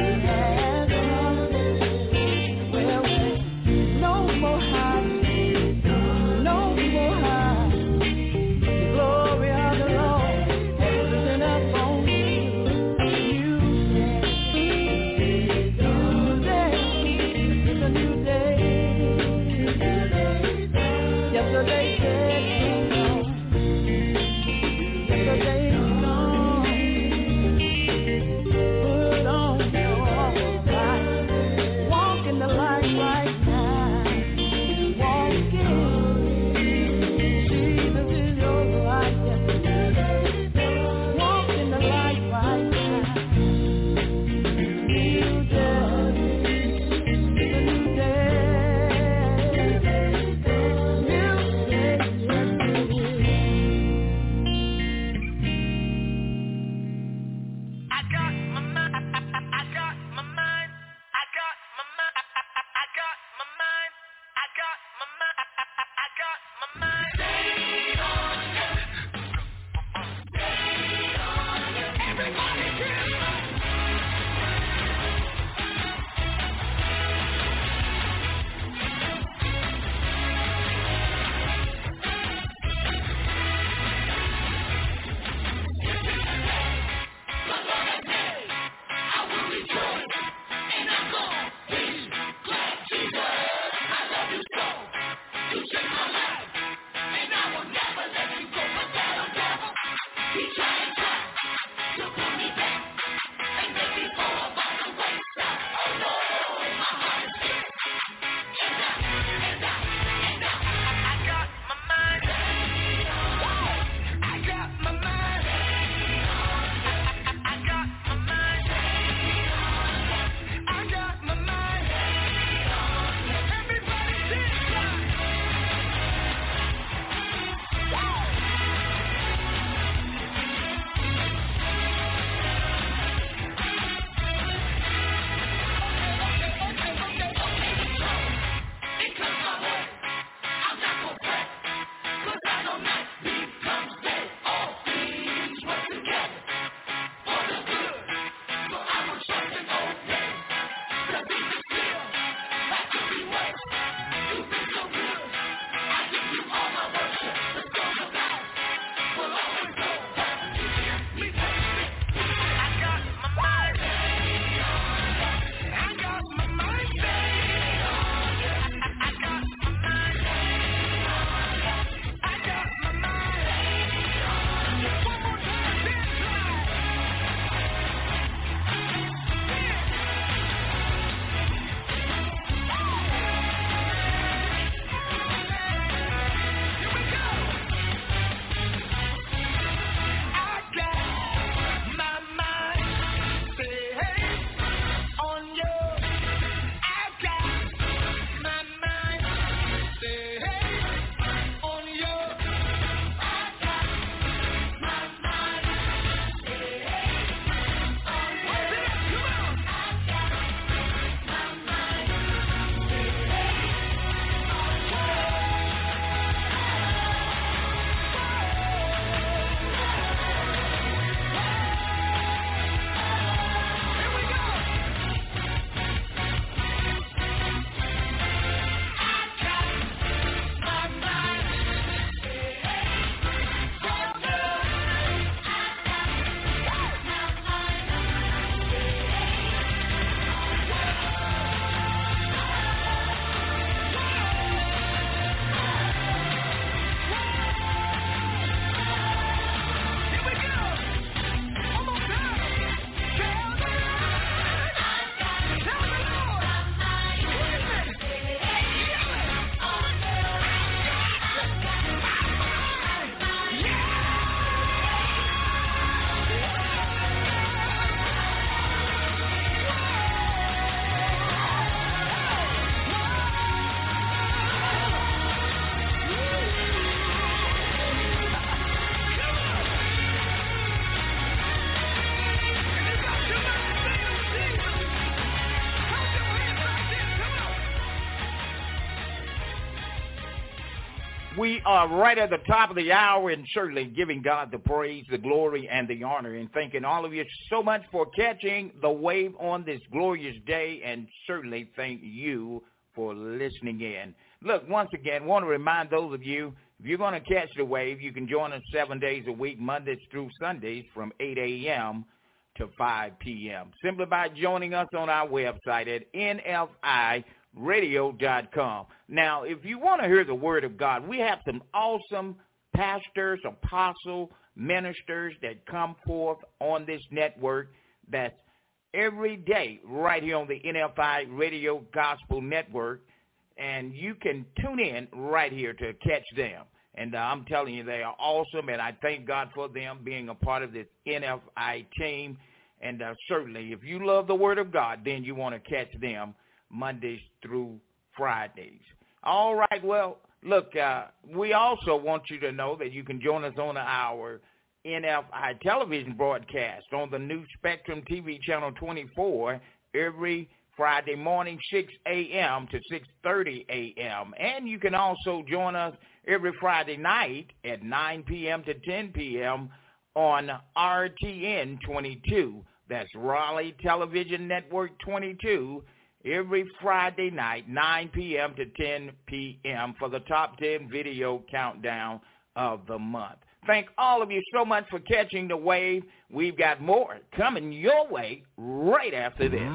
we are right at the top of the hour and certainly giving God the praise, the glory, and the honor, and thanking all of you so much for catching the wave on this glorious day, and certainly thank you for listening in. Look, once again, want to remind those of you, if you're going to catch the wave, you can join us 7 days a week, Mondays through Sundays from 8 a.m. to 5 p.m. simply by joining us on our website at NFIRadio.com. Now, if you want to hear the word of God, we have some awesome pastors, apostle, ministers that come forth on this network that's every day right here on the NFI Radio Gospel Network, and you can tune in right here to catch them. And I'm telling you, they are awesome, and I thank God for them being a part of this NFI team. And certainly, if you love the Word of God, then you want to catch them Mondays through Fridays. All right, well, look, we also want you to know that you can join us on our NFI television broadcast on the new Spectrum TV Channel 24 every Friday morning, 6 a.m. to 6:30 a.m. And you can also join us every Friday night at 9 p.m. to 10 p.m. on RTN 22. That's Raleigh Television Network 22, every Friday night, 9 p.m. to 10 p.m. for the top 10 video countdown of the month. Thank all of you so much for catching the wave. We've got more coming your way right after this.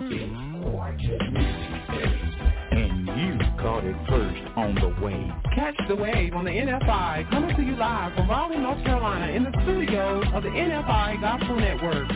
And you caught it first on the wave. Catch the wave on the NFI, coming to you live from Raleigh, North Carolina, in the studios of the NFI Gospel Network.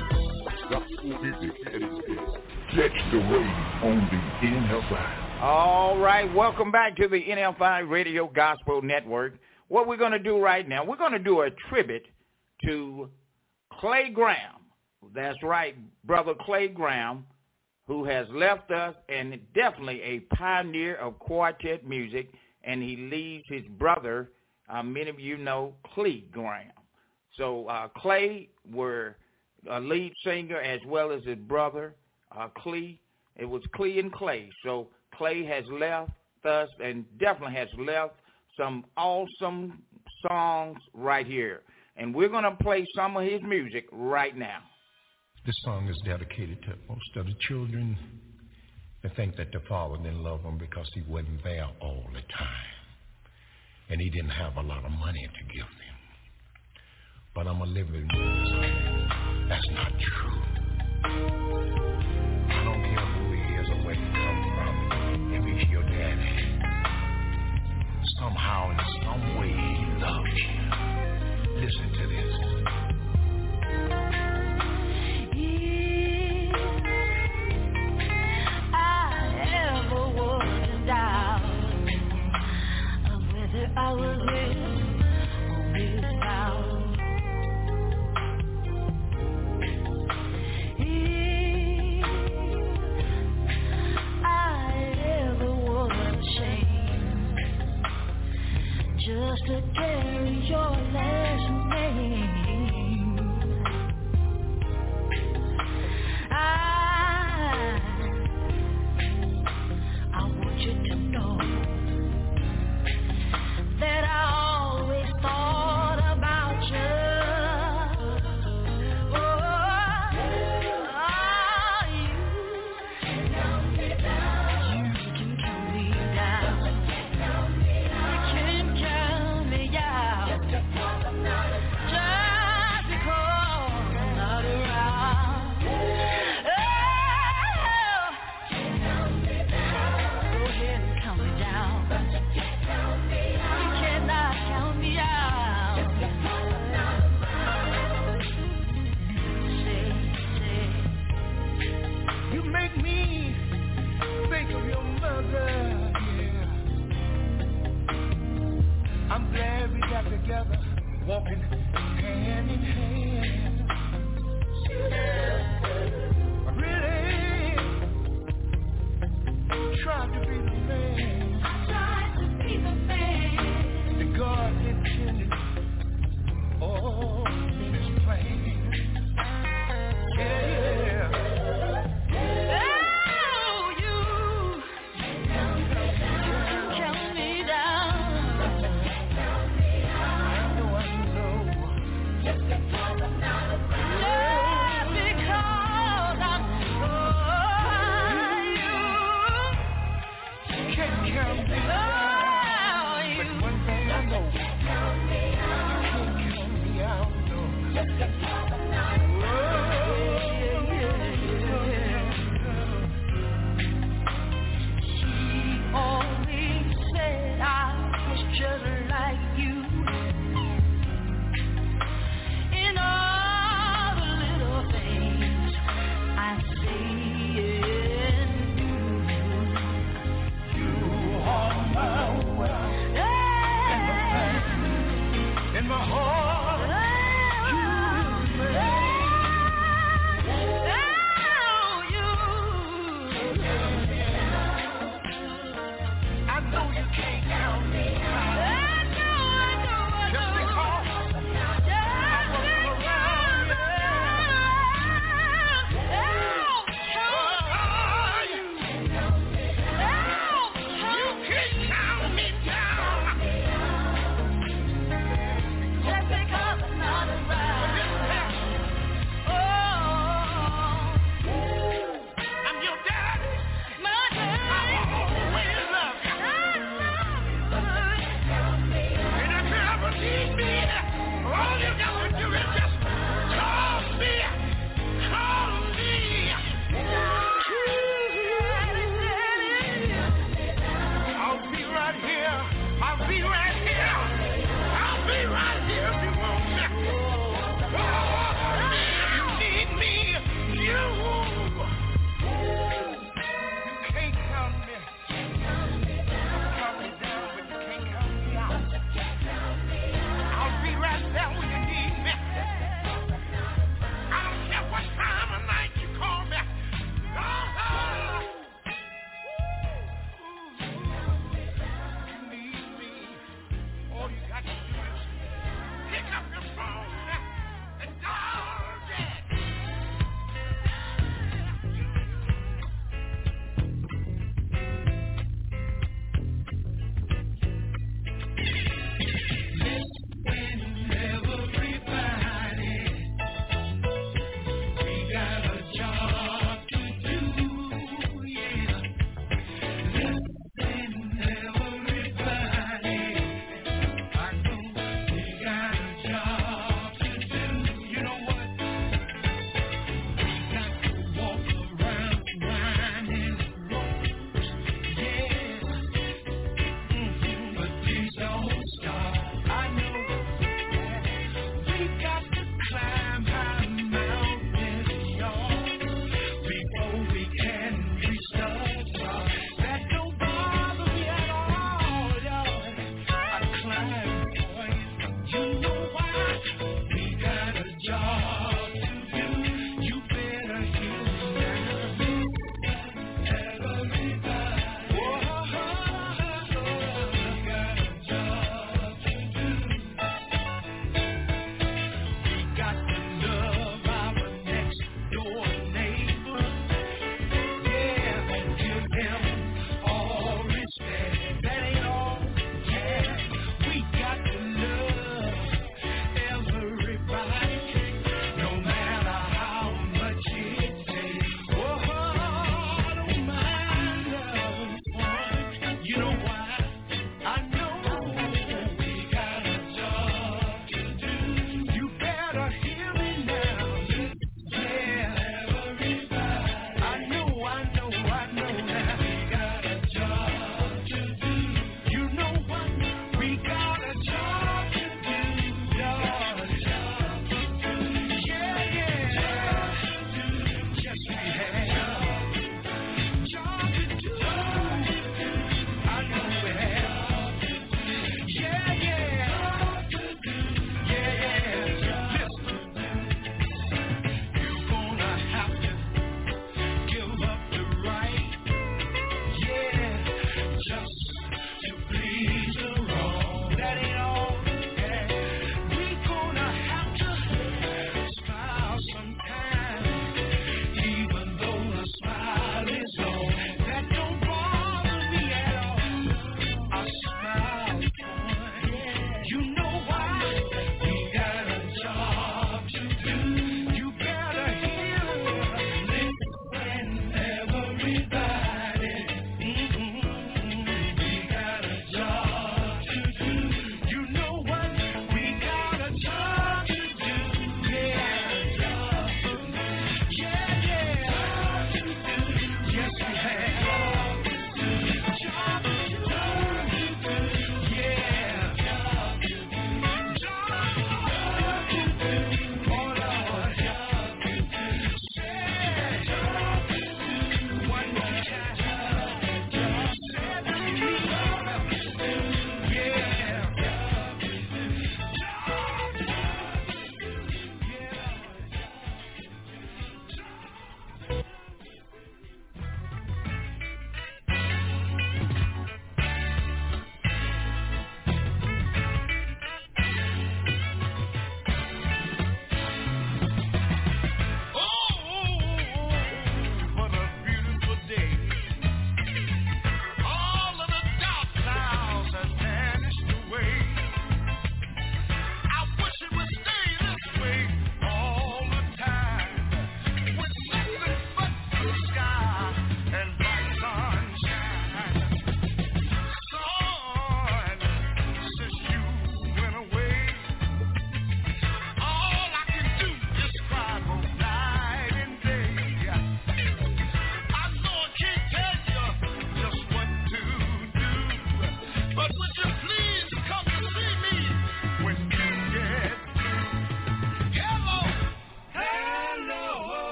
Catch the wave on the NFI. All right, welcome back to the NFI Radio Gospel Network. What we're going to do right now, we're going to do a tribute to Clay Graham. That's right, Brother Clay Graham, who has left us, and definitely a pioneer of quartet music, and he leaves his brother, many of you know, Clay Graham. So Clay were a lead singer as well as his brother, Clay. It was Clay and Clay. So Clay has left us and definitely has left some awesome songs right here. And we're going to play some of his music right now. This song is dedicated to most of the children that think that their father didn't love them because he wasn't there all the time. And he didn't have a lot of money to give them. But I'm a living witness. That's not true. I don't care who he is or where he comes from. If he's your daddy, somehow, in some way, he loves you. Listen to this. If I ever was in doubt of whether I was with or without, just to carry your last name, I want you to know that I always thought about you. I'm glad we got together, walking hand in hand. I really tried to be the man that God intended. Oh, in His plan. Yeah.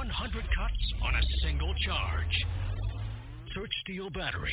100 cuts on a single charge. Search Steel Battery.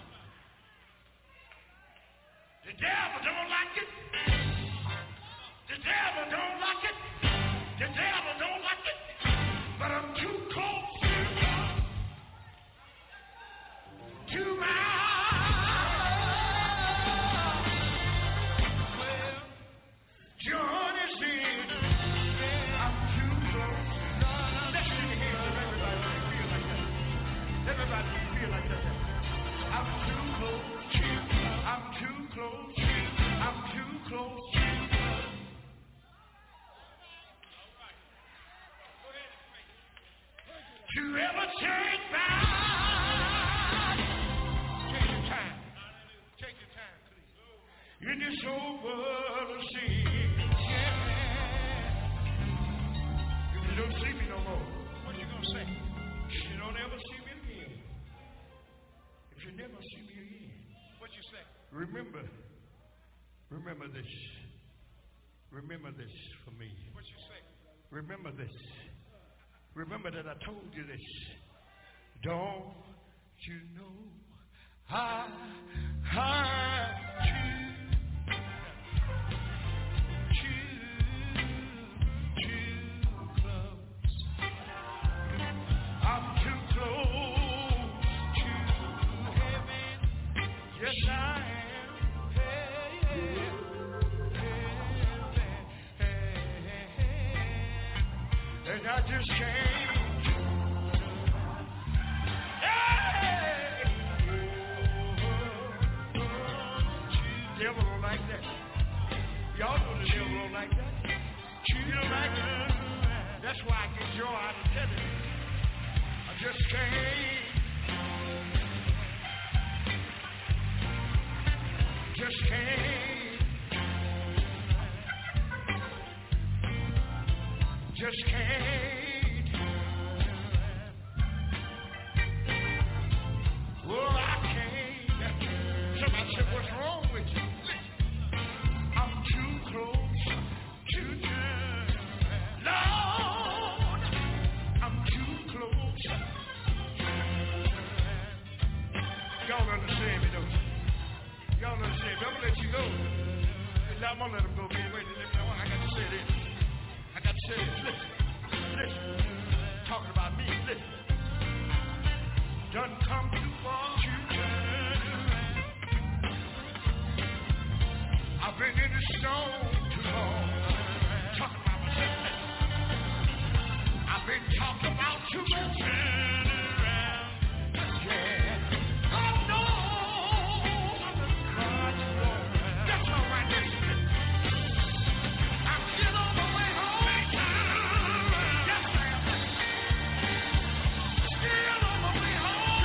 The devil don't like it. The Remember this. Remember this for me. What you say? Remember this. Remember that I told you this. Don't you know I I'm too close to heaven. Yes, I am. And I just can't. Hey! Devil don't like that. Y'all know the devil don't like that. You don't like it. That's why I get joy out of telling you. I just can't. Just can't. Just can't. Oh, I can't. Somebody said, what's wrong with you? I'm too close to turn. Lord, I'm too close. Y'all understand me, don't you? Y'all understand me? I'm gonna let you go. I'm gonna let them go. Wait, I got to say this. I got to say this. Listen. Talking about me. Listen. Done come too far to turn around. I've been in the storm too long. Talking about myself. I've been talking about too much. Turn around. Yeah. Oh no. That's all right. Listen. I'm still on my way home. Yes, I am. Still on my way home.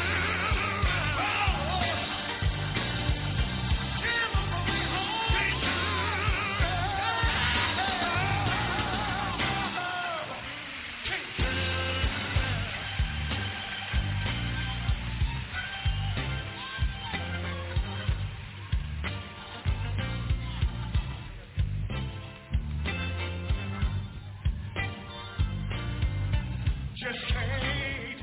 Still on my way home. Just can't.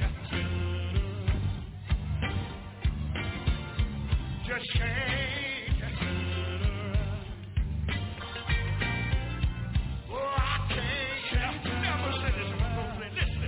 Just can't. Oh, I can't. I've never said this before. Listen.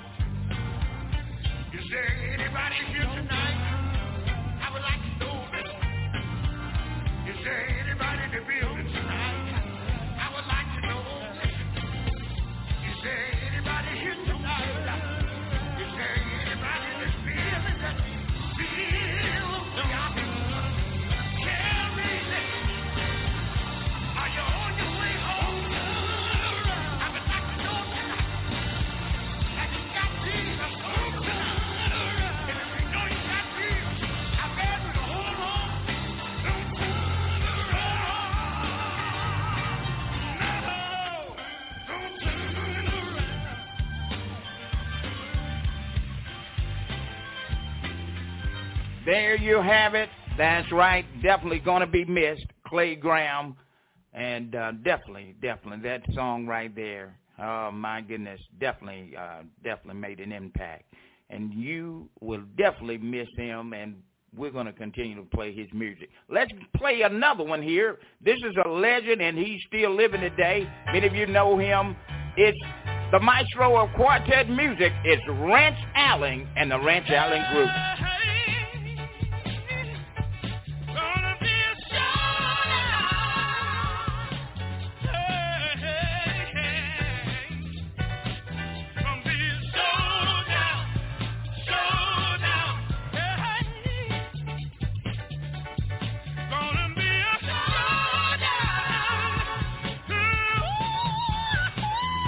Is there anybody here tonight? I would like to know this. Is there anybody in the building tonight? I would like to know. Is there anybody here tonight? Is there anybody in this building that feels the opposite? Tell me this. Are you on your way home? I would like to know tonight. Have you got Jesus? And if you know you got Jesus, I beg you to hold on. Don't turn around. No, don't turn around. There you have it. That's right. Definitely going to be missed. Clay Graham. And definitely, that song right there. Oh, my goodness. Definitely made an impact. And you will definitely miss him, and we're going to continue to play his music. Let's play another one here. This is a legend, and he's still living today. Many of you know him. It's the maestro of quartet music. It's Rance Allen and the Rance Allen Group.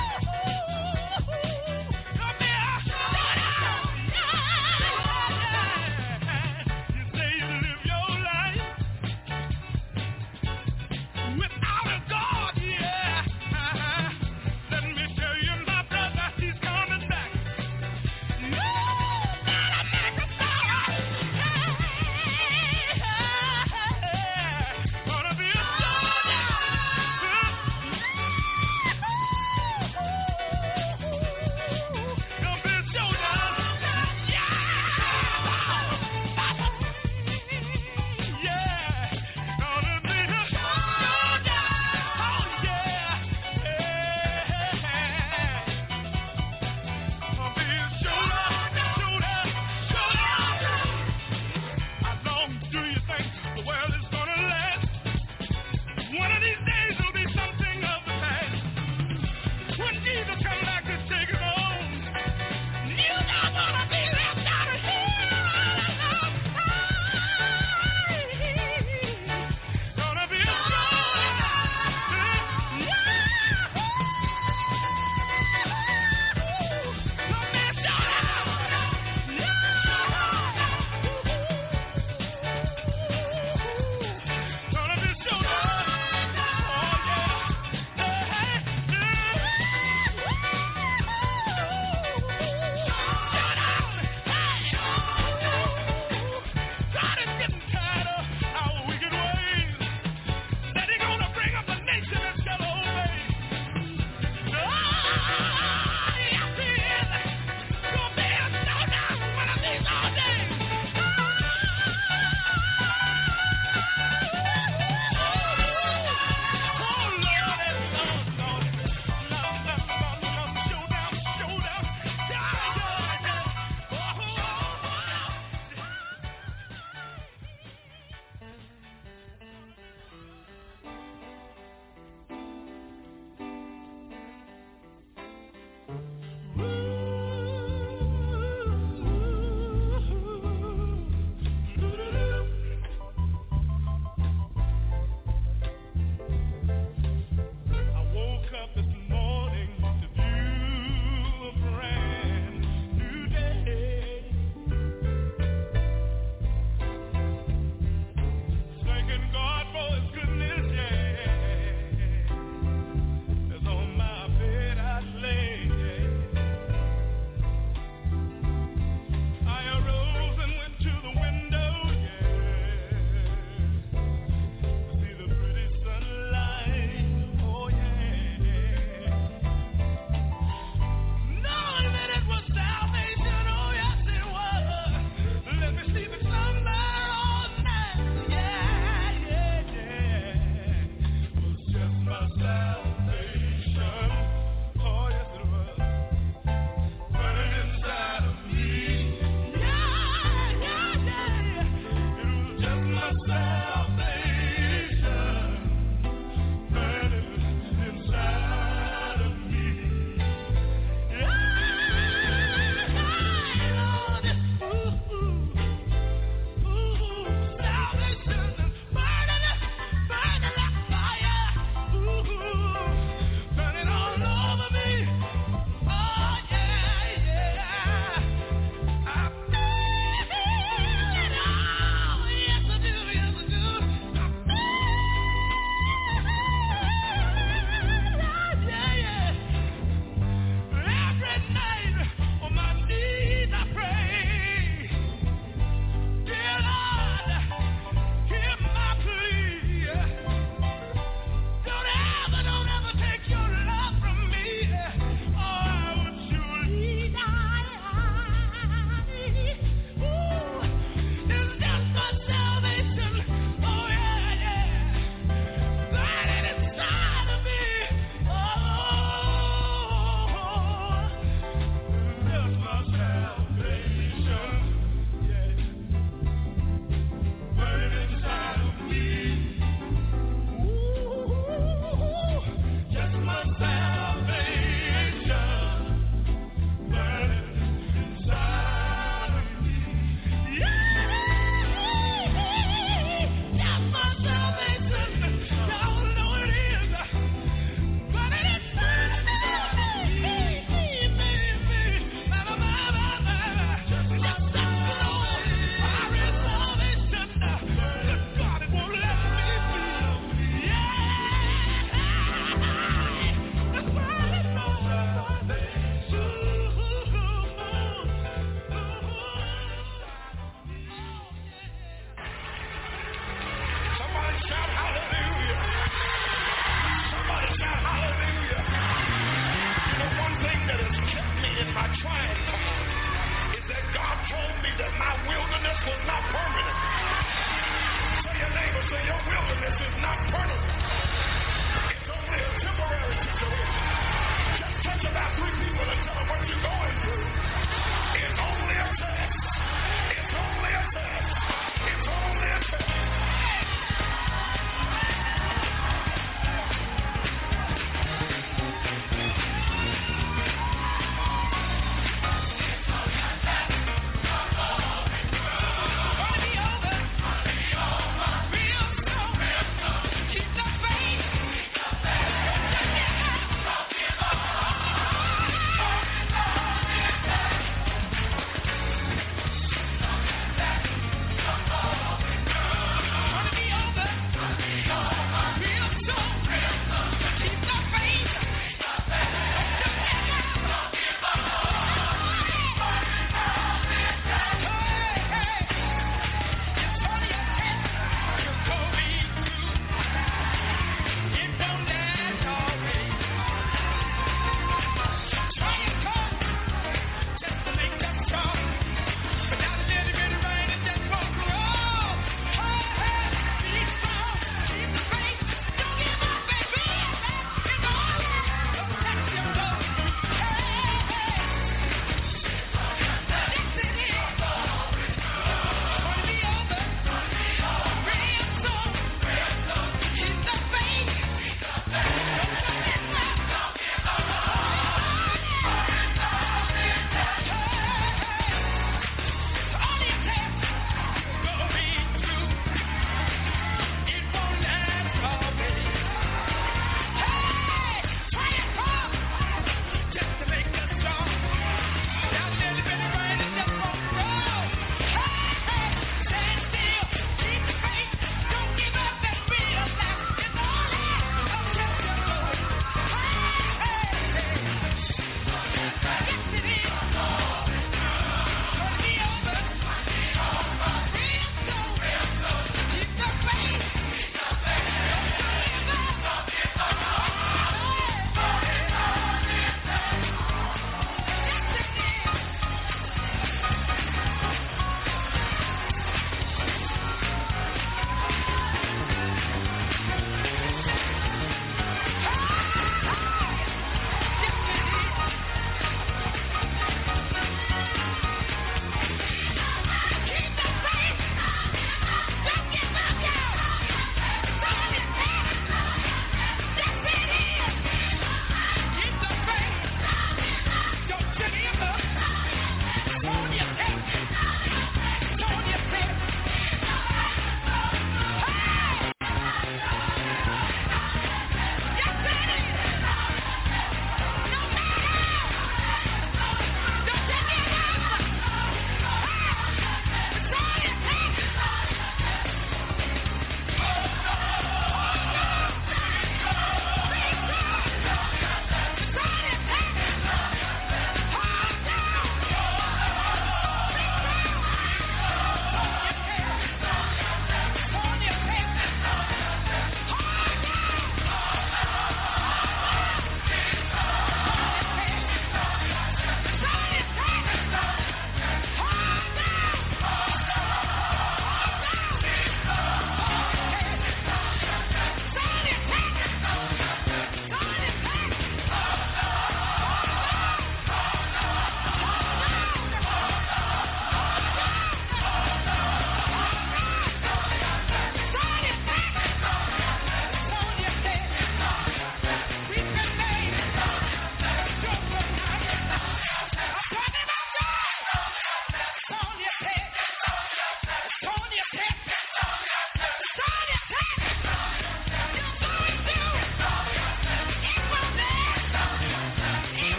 Yeah.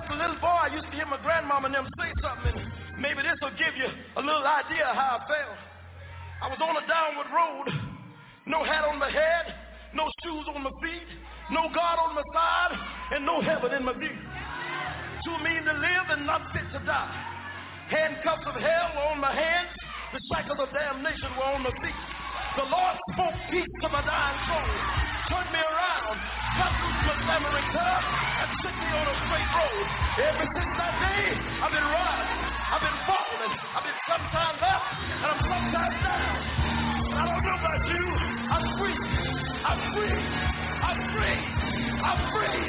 a little boy, I used to hear my grandmama and them say something, and maybe this will give you a little idea of how I felt. I was on a downward road, no hat on my head, no shoes on my feet, no God on my side, and no heaven in my view. Too mean to live and not fit to die. Handcuffs of hell were on my hands, the shackles of damnation were on my feet. The Lord spoke peace to my dying soul, turned me around, cut loose my stammering tongue, and set me on a straight road. Ever since that day, I've been rising, I've been falling, I've been sometimes up, and I'm sometimes down. I don't know about you, I'm free, I'm free, I'm free, I'm free.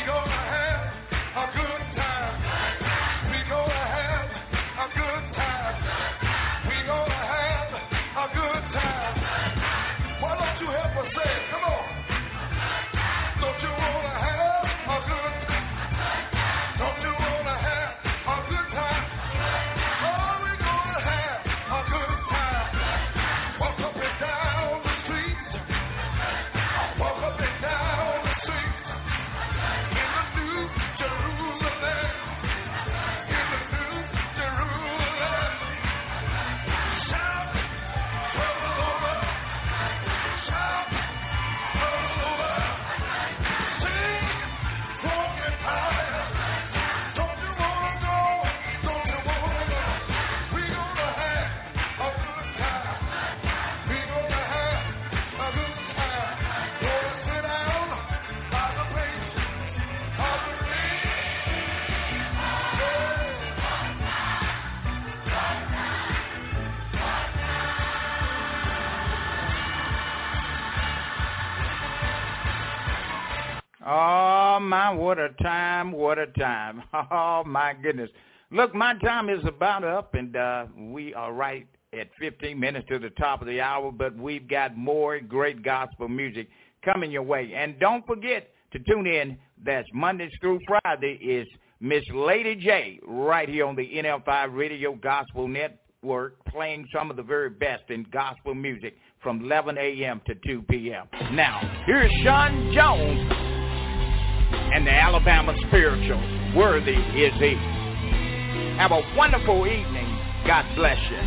Oh, my, what a time, what a time. Oh, my goodness. Look, my time is about up, and we are right at 15 minutes to the top of the hour, but we've got more great gospel music coming your way. And don't forget to tune in. That's Mondays through Friday is Miss Lady J right here on the NFI Radio Gospel Network, playing some of the very best in gospel music from 11 a.m. to 2 p.m. Now, here's Sean Jones and the Alabama Spiritual, Worthy Is He. Have a wonderful evening. God bless you.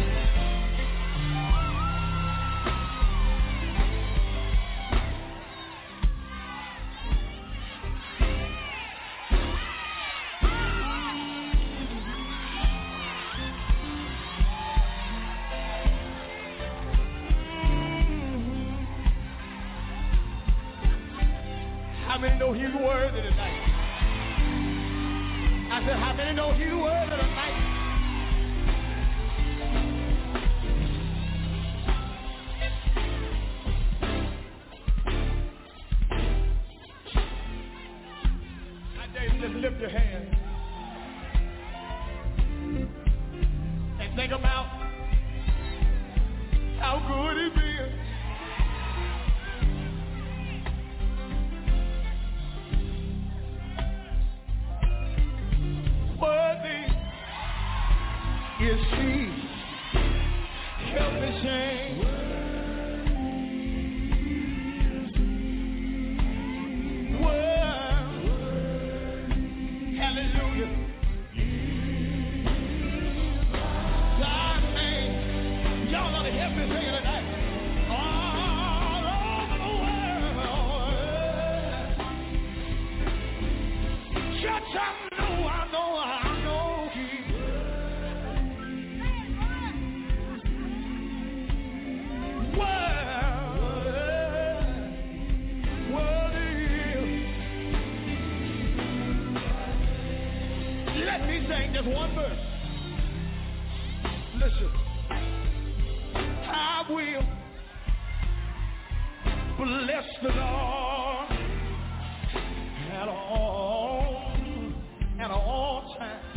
How many know he's worthy tonight? I said, how many know he's worthy tonight? I dare you just lift your hand and think about how good he's been. Worthy is he. Help me sing. Hallelujah. God's name. Y'all ought to help me sing tonight. All over the world. Church, I know. Let me sing just one verse. Listen. I will bless the Lord at all times.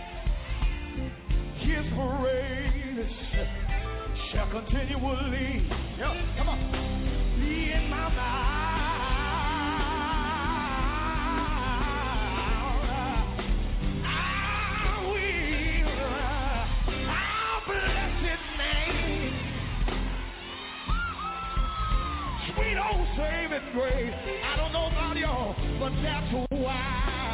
His praise shall continually, come on, be in my mouth. I'll bless his name. Sweet old saving grace. I don't know about y'all, but that's why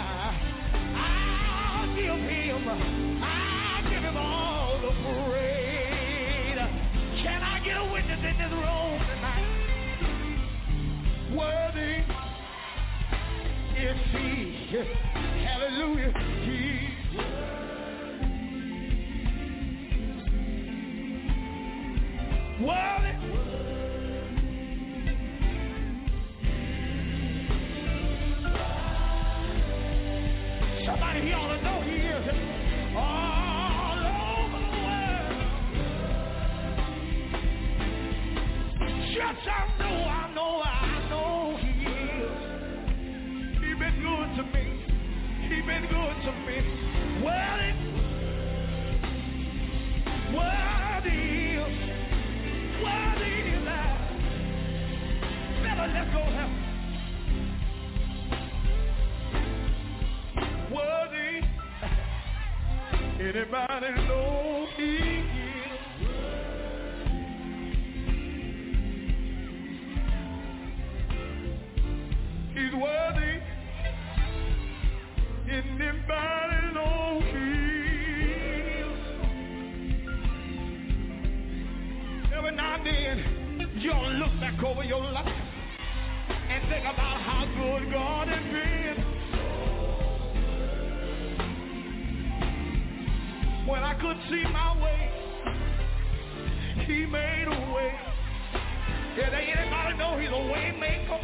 I'll give him all the praise. Can I get a witness in this room tonight? Worthy is he. Hallelujah. He's worthy. Somebody here ought to know he is. All over the world. Just I know he is. He's been good to me. to me. Worthy, worthy is thou. Better let's go now. Worthy. Anybody know he is? He's worthy. Anybody know he is? Every now and then, you ought to look back over your life and think about how good God has been. When I couldn't see my way, he made a way. Yeah, anybody know he's a way maker?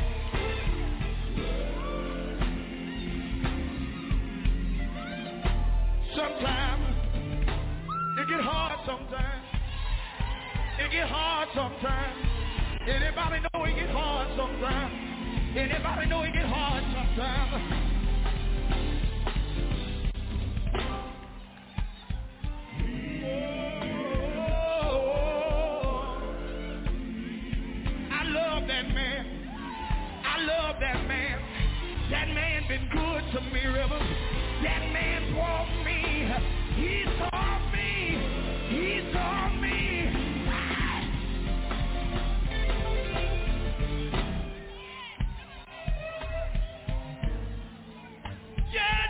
Sometimes it get hard sometimes. It get hard sometimes. Anybody know it get hard sometimes? Anybody know it get hard sometimes? That man been good to me, Rivers. That man brought me. He saw me. He saw me. Yeah.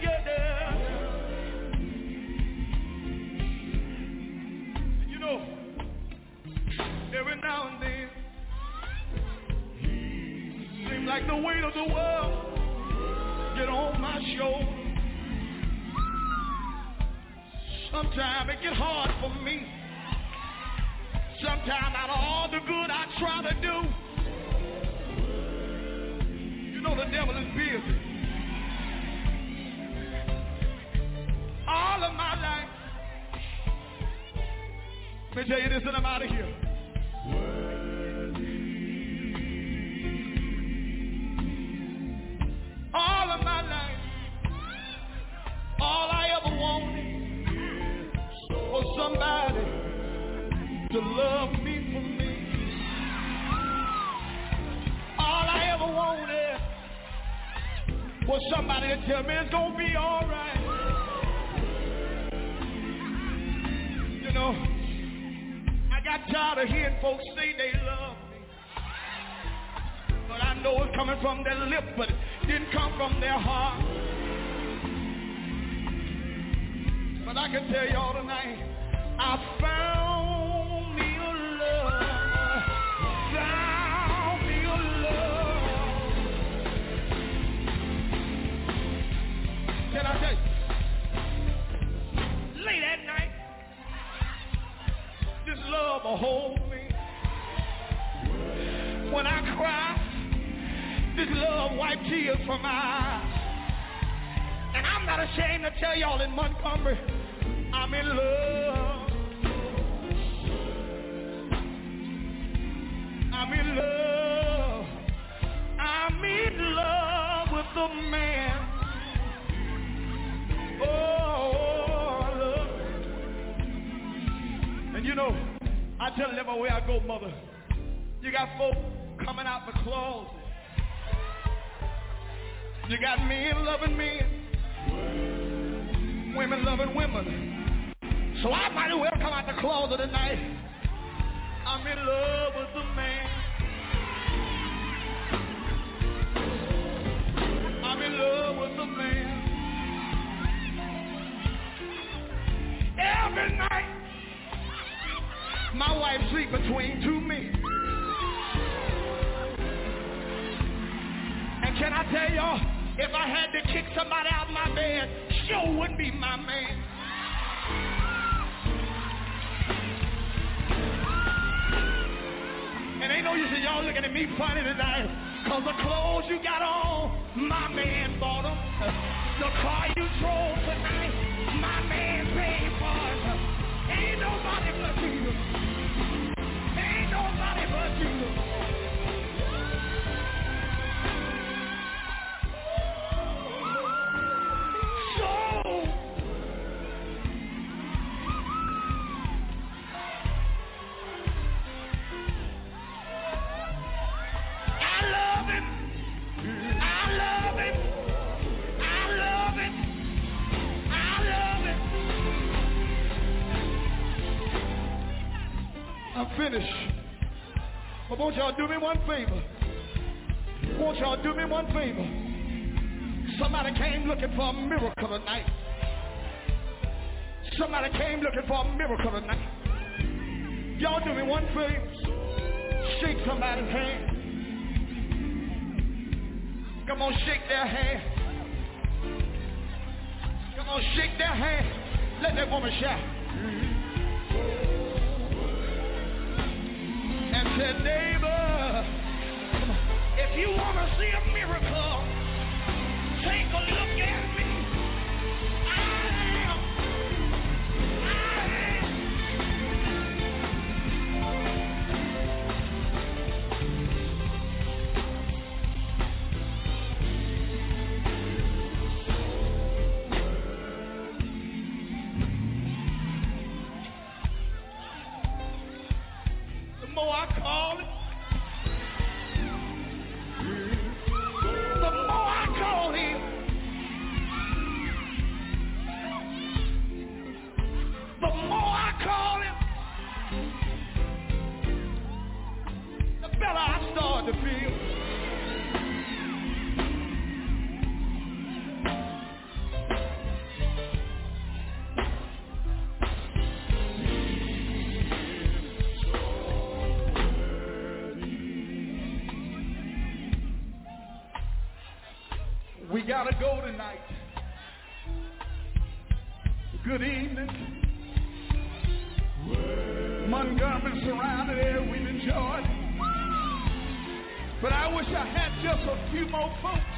You know, every now and then, seems like the weight of the world get on my shoulder. Sometimes it get hard for me. Sometimes out of all the good I try to do, you know the devil is busy. All of my life. Let me tell you this and I'm out of here. All of my life, all I ever wanted was somebody to love me for me. All I ever wanted was somebody to tell me it's gonna be all right. You know, I got tired of hearing folks say they love me. But I know it's coming from their lips, but it didn't come from their heart. But I can tell y'all tonight, I found me a love, found me a love. Can I tell you? Late at night, this love will hold me. When I cry, this love wipe tears from my eyes. And I'm not ashamed to tell y'all in Montgomery, I'm in love. I'm in love. I'm in love with the man. Oh, I love him. And you know, I tell them everywhere I go, mother, you got folk coming out the closet. You got men loving men, women loving women. So I might as well come out the closet tonight. I'm in love with the man. I'm in love with the man. Every night, my wife sleep between two men. And can I tell y'all, if I had to kick somebody out of my bed, sure wouldn't be my man. And ain't no use in y'all looking at me funny tonight, cause the clothes you got on, my man bought them. The car you drove tonight, my man paid for it. Ain't nobody but Jesus. Ain't nobody but Jesus. So I'm finished. But won't y'all do me one favor? Won't y'all do me one favor? Somebody came looking for a miracle tonight. Somebody came looking for a miracle tonight. Y'all do me one favor. Shake somebody's hand. Come on, shake their hand. Come on, shake their hand. Let that woman shout. And said, neighbor, if you want to see a miracle, take a look at me. I am. The more I call it, the more I call him. The more I call him, the better I start to feel. We gotta go tonight. Good evening. Montgomery surrounded area we've enjoyed. But I wish I had just a few more folks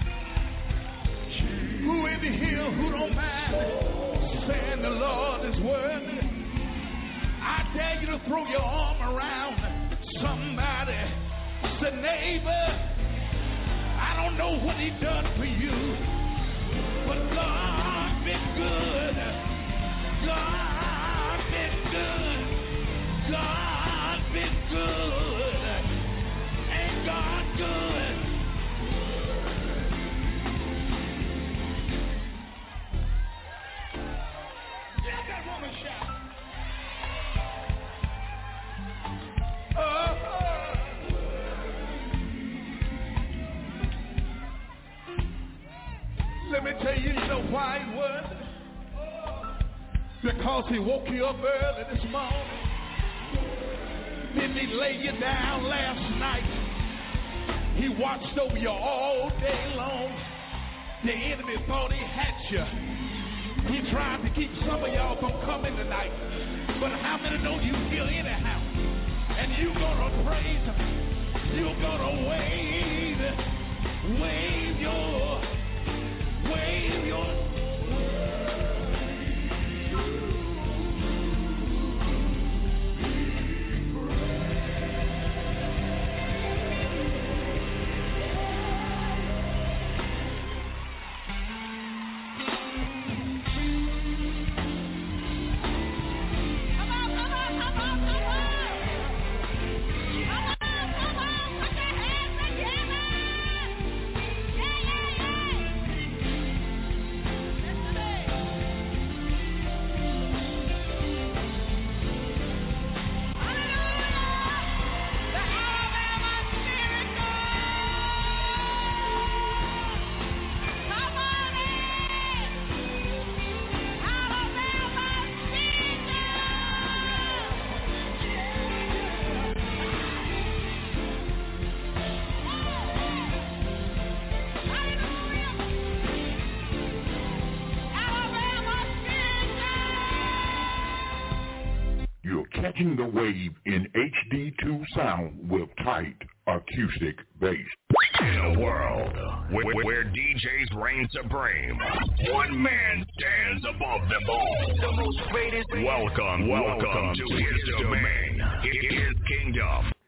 who in the hill, who don't mind saying the Lord is worthy. I dare you to throw your arm around somebody. Say, neighbor, I don't know what he done for you, but God been good. God been good. God been good. Ain't God good? Let that woman shout. Let me tell you, you know why he was? Because he woke you up early this morning. Didn't he lay you down last night? He watched over you all day long. The enemy thought he had you. He tried to keep some of y'all from coming tonight. But how many know you here anyhow? And you gonna praise him. You gonna wave your Catching the wave in HD2 sound with tight acoustic bass. In a world where DJs reign supreme, one man stands above them all. The most greatest. Welcome to his domain, his kingdom.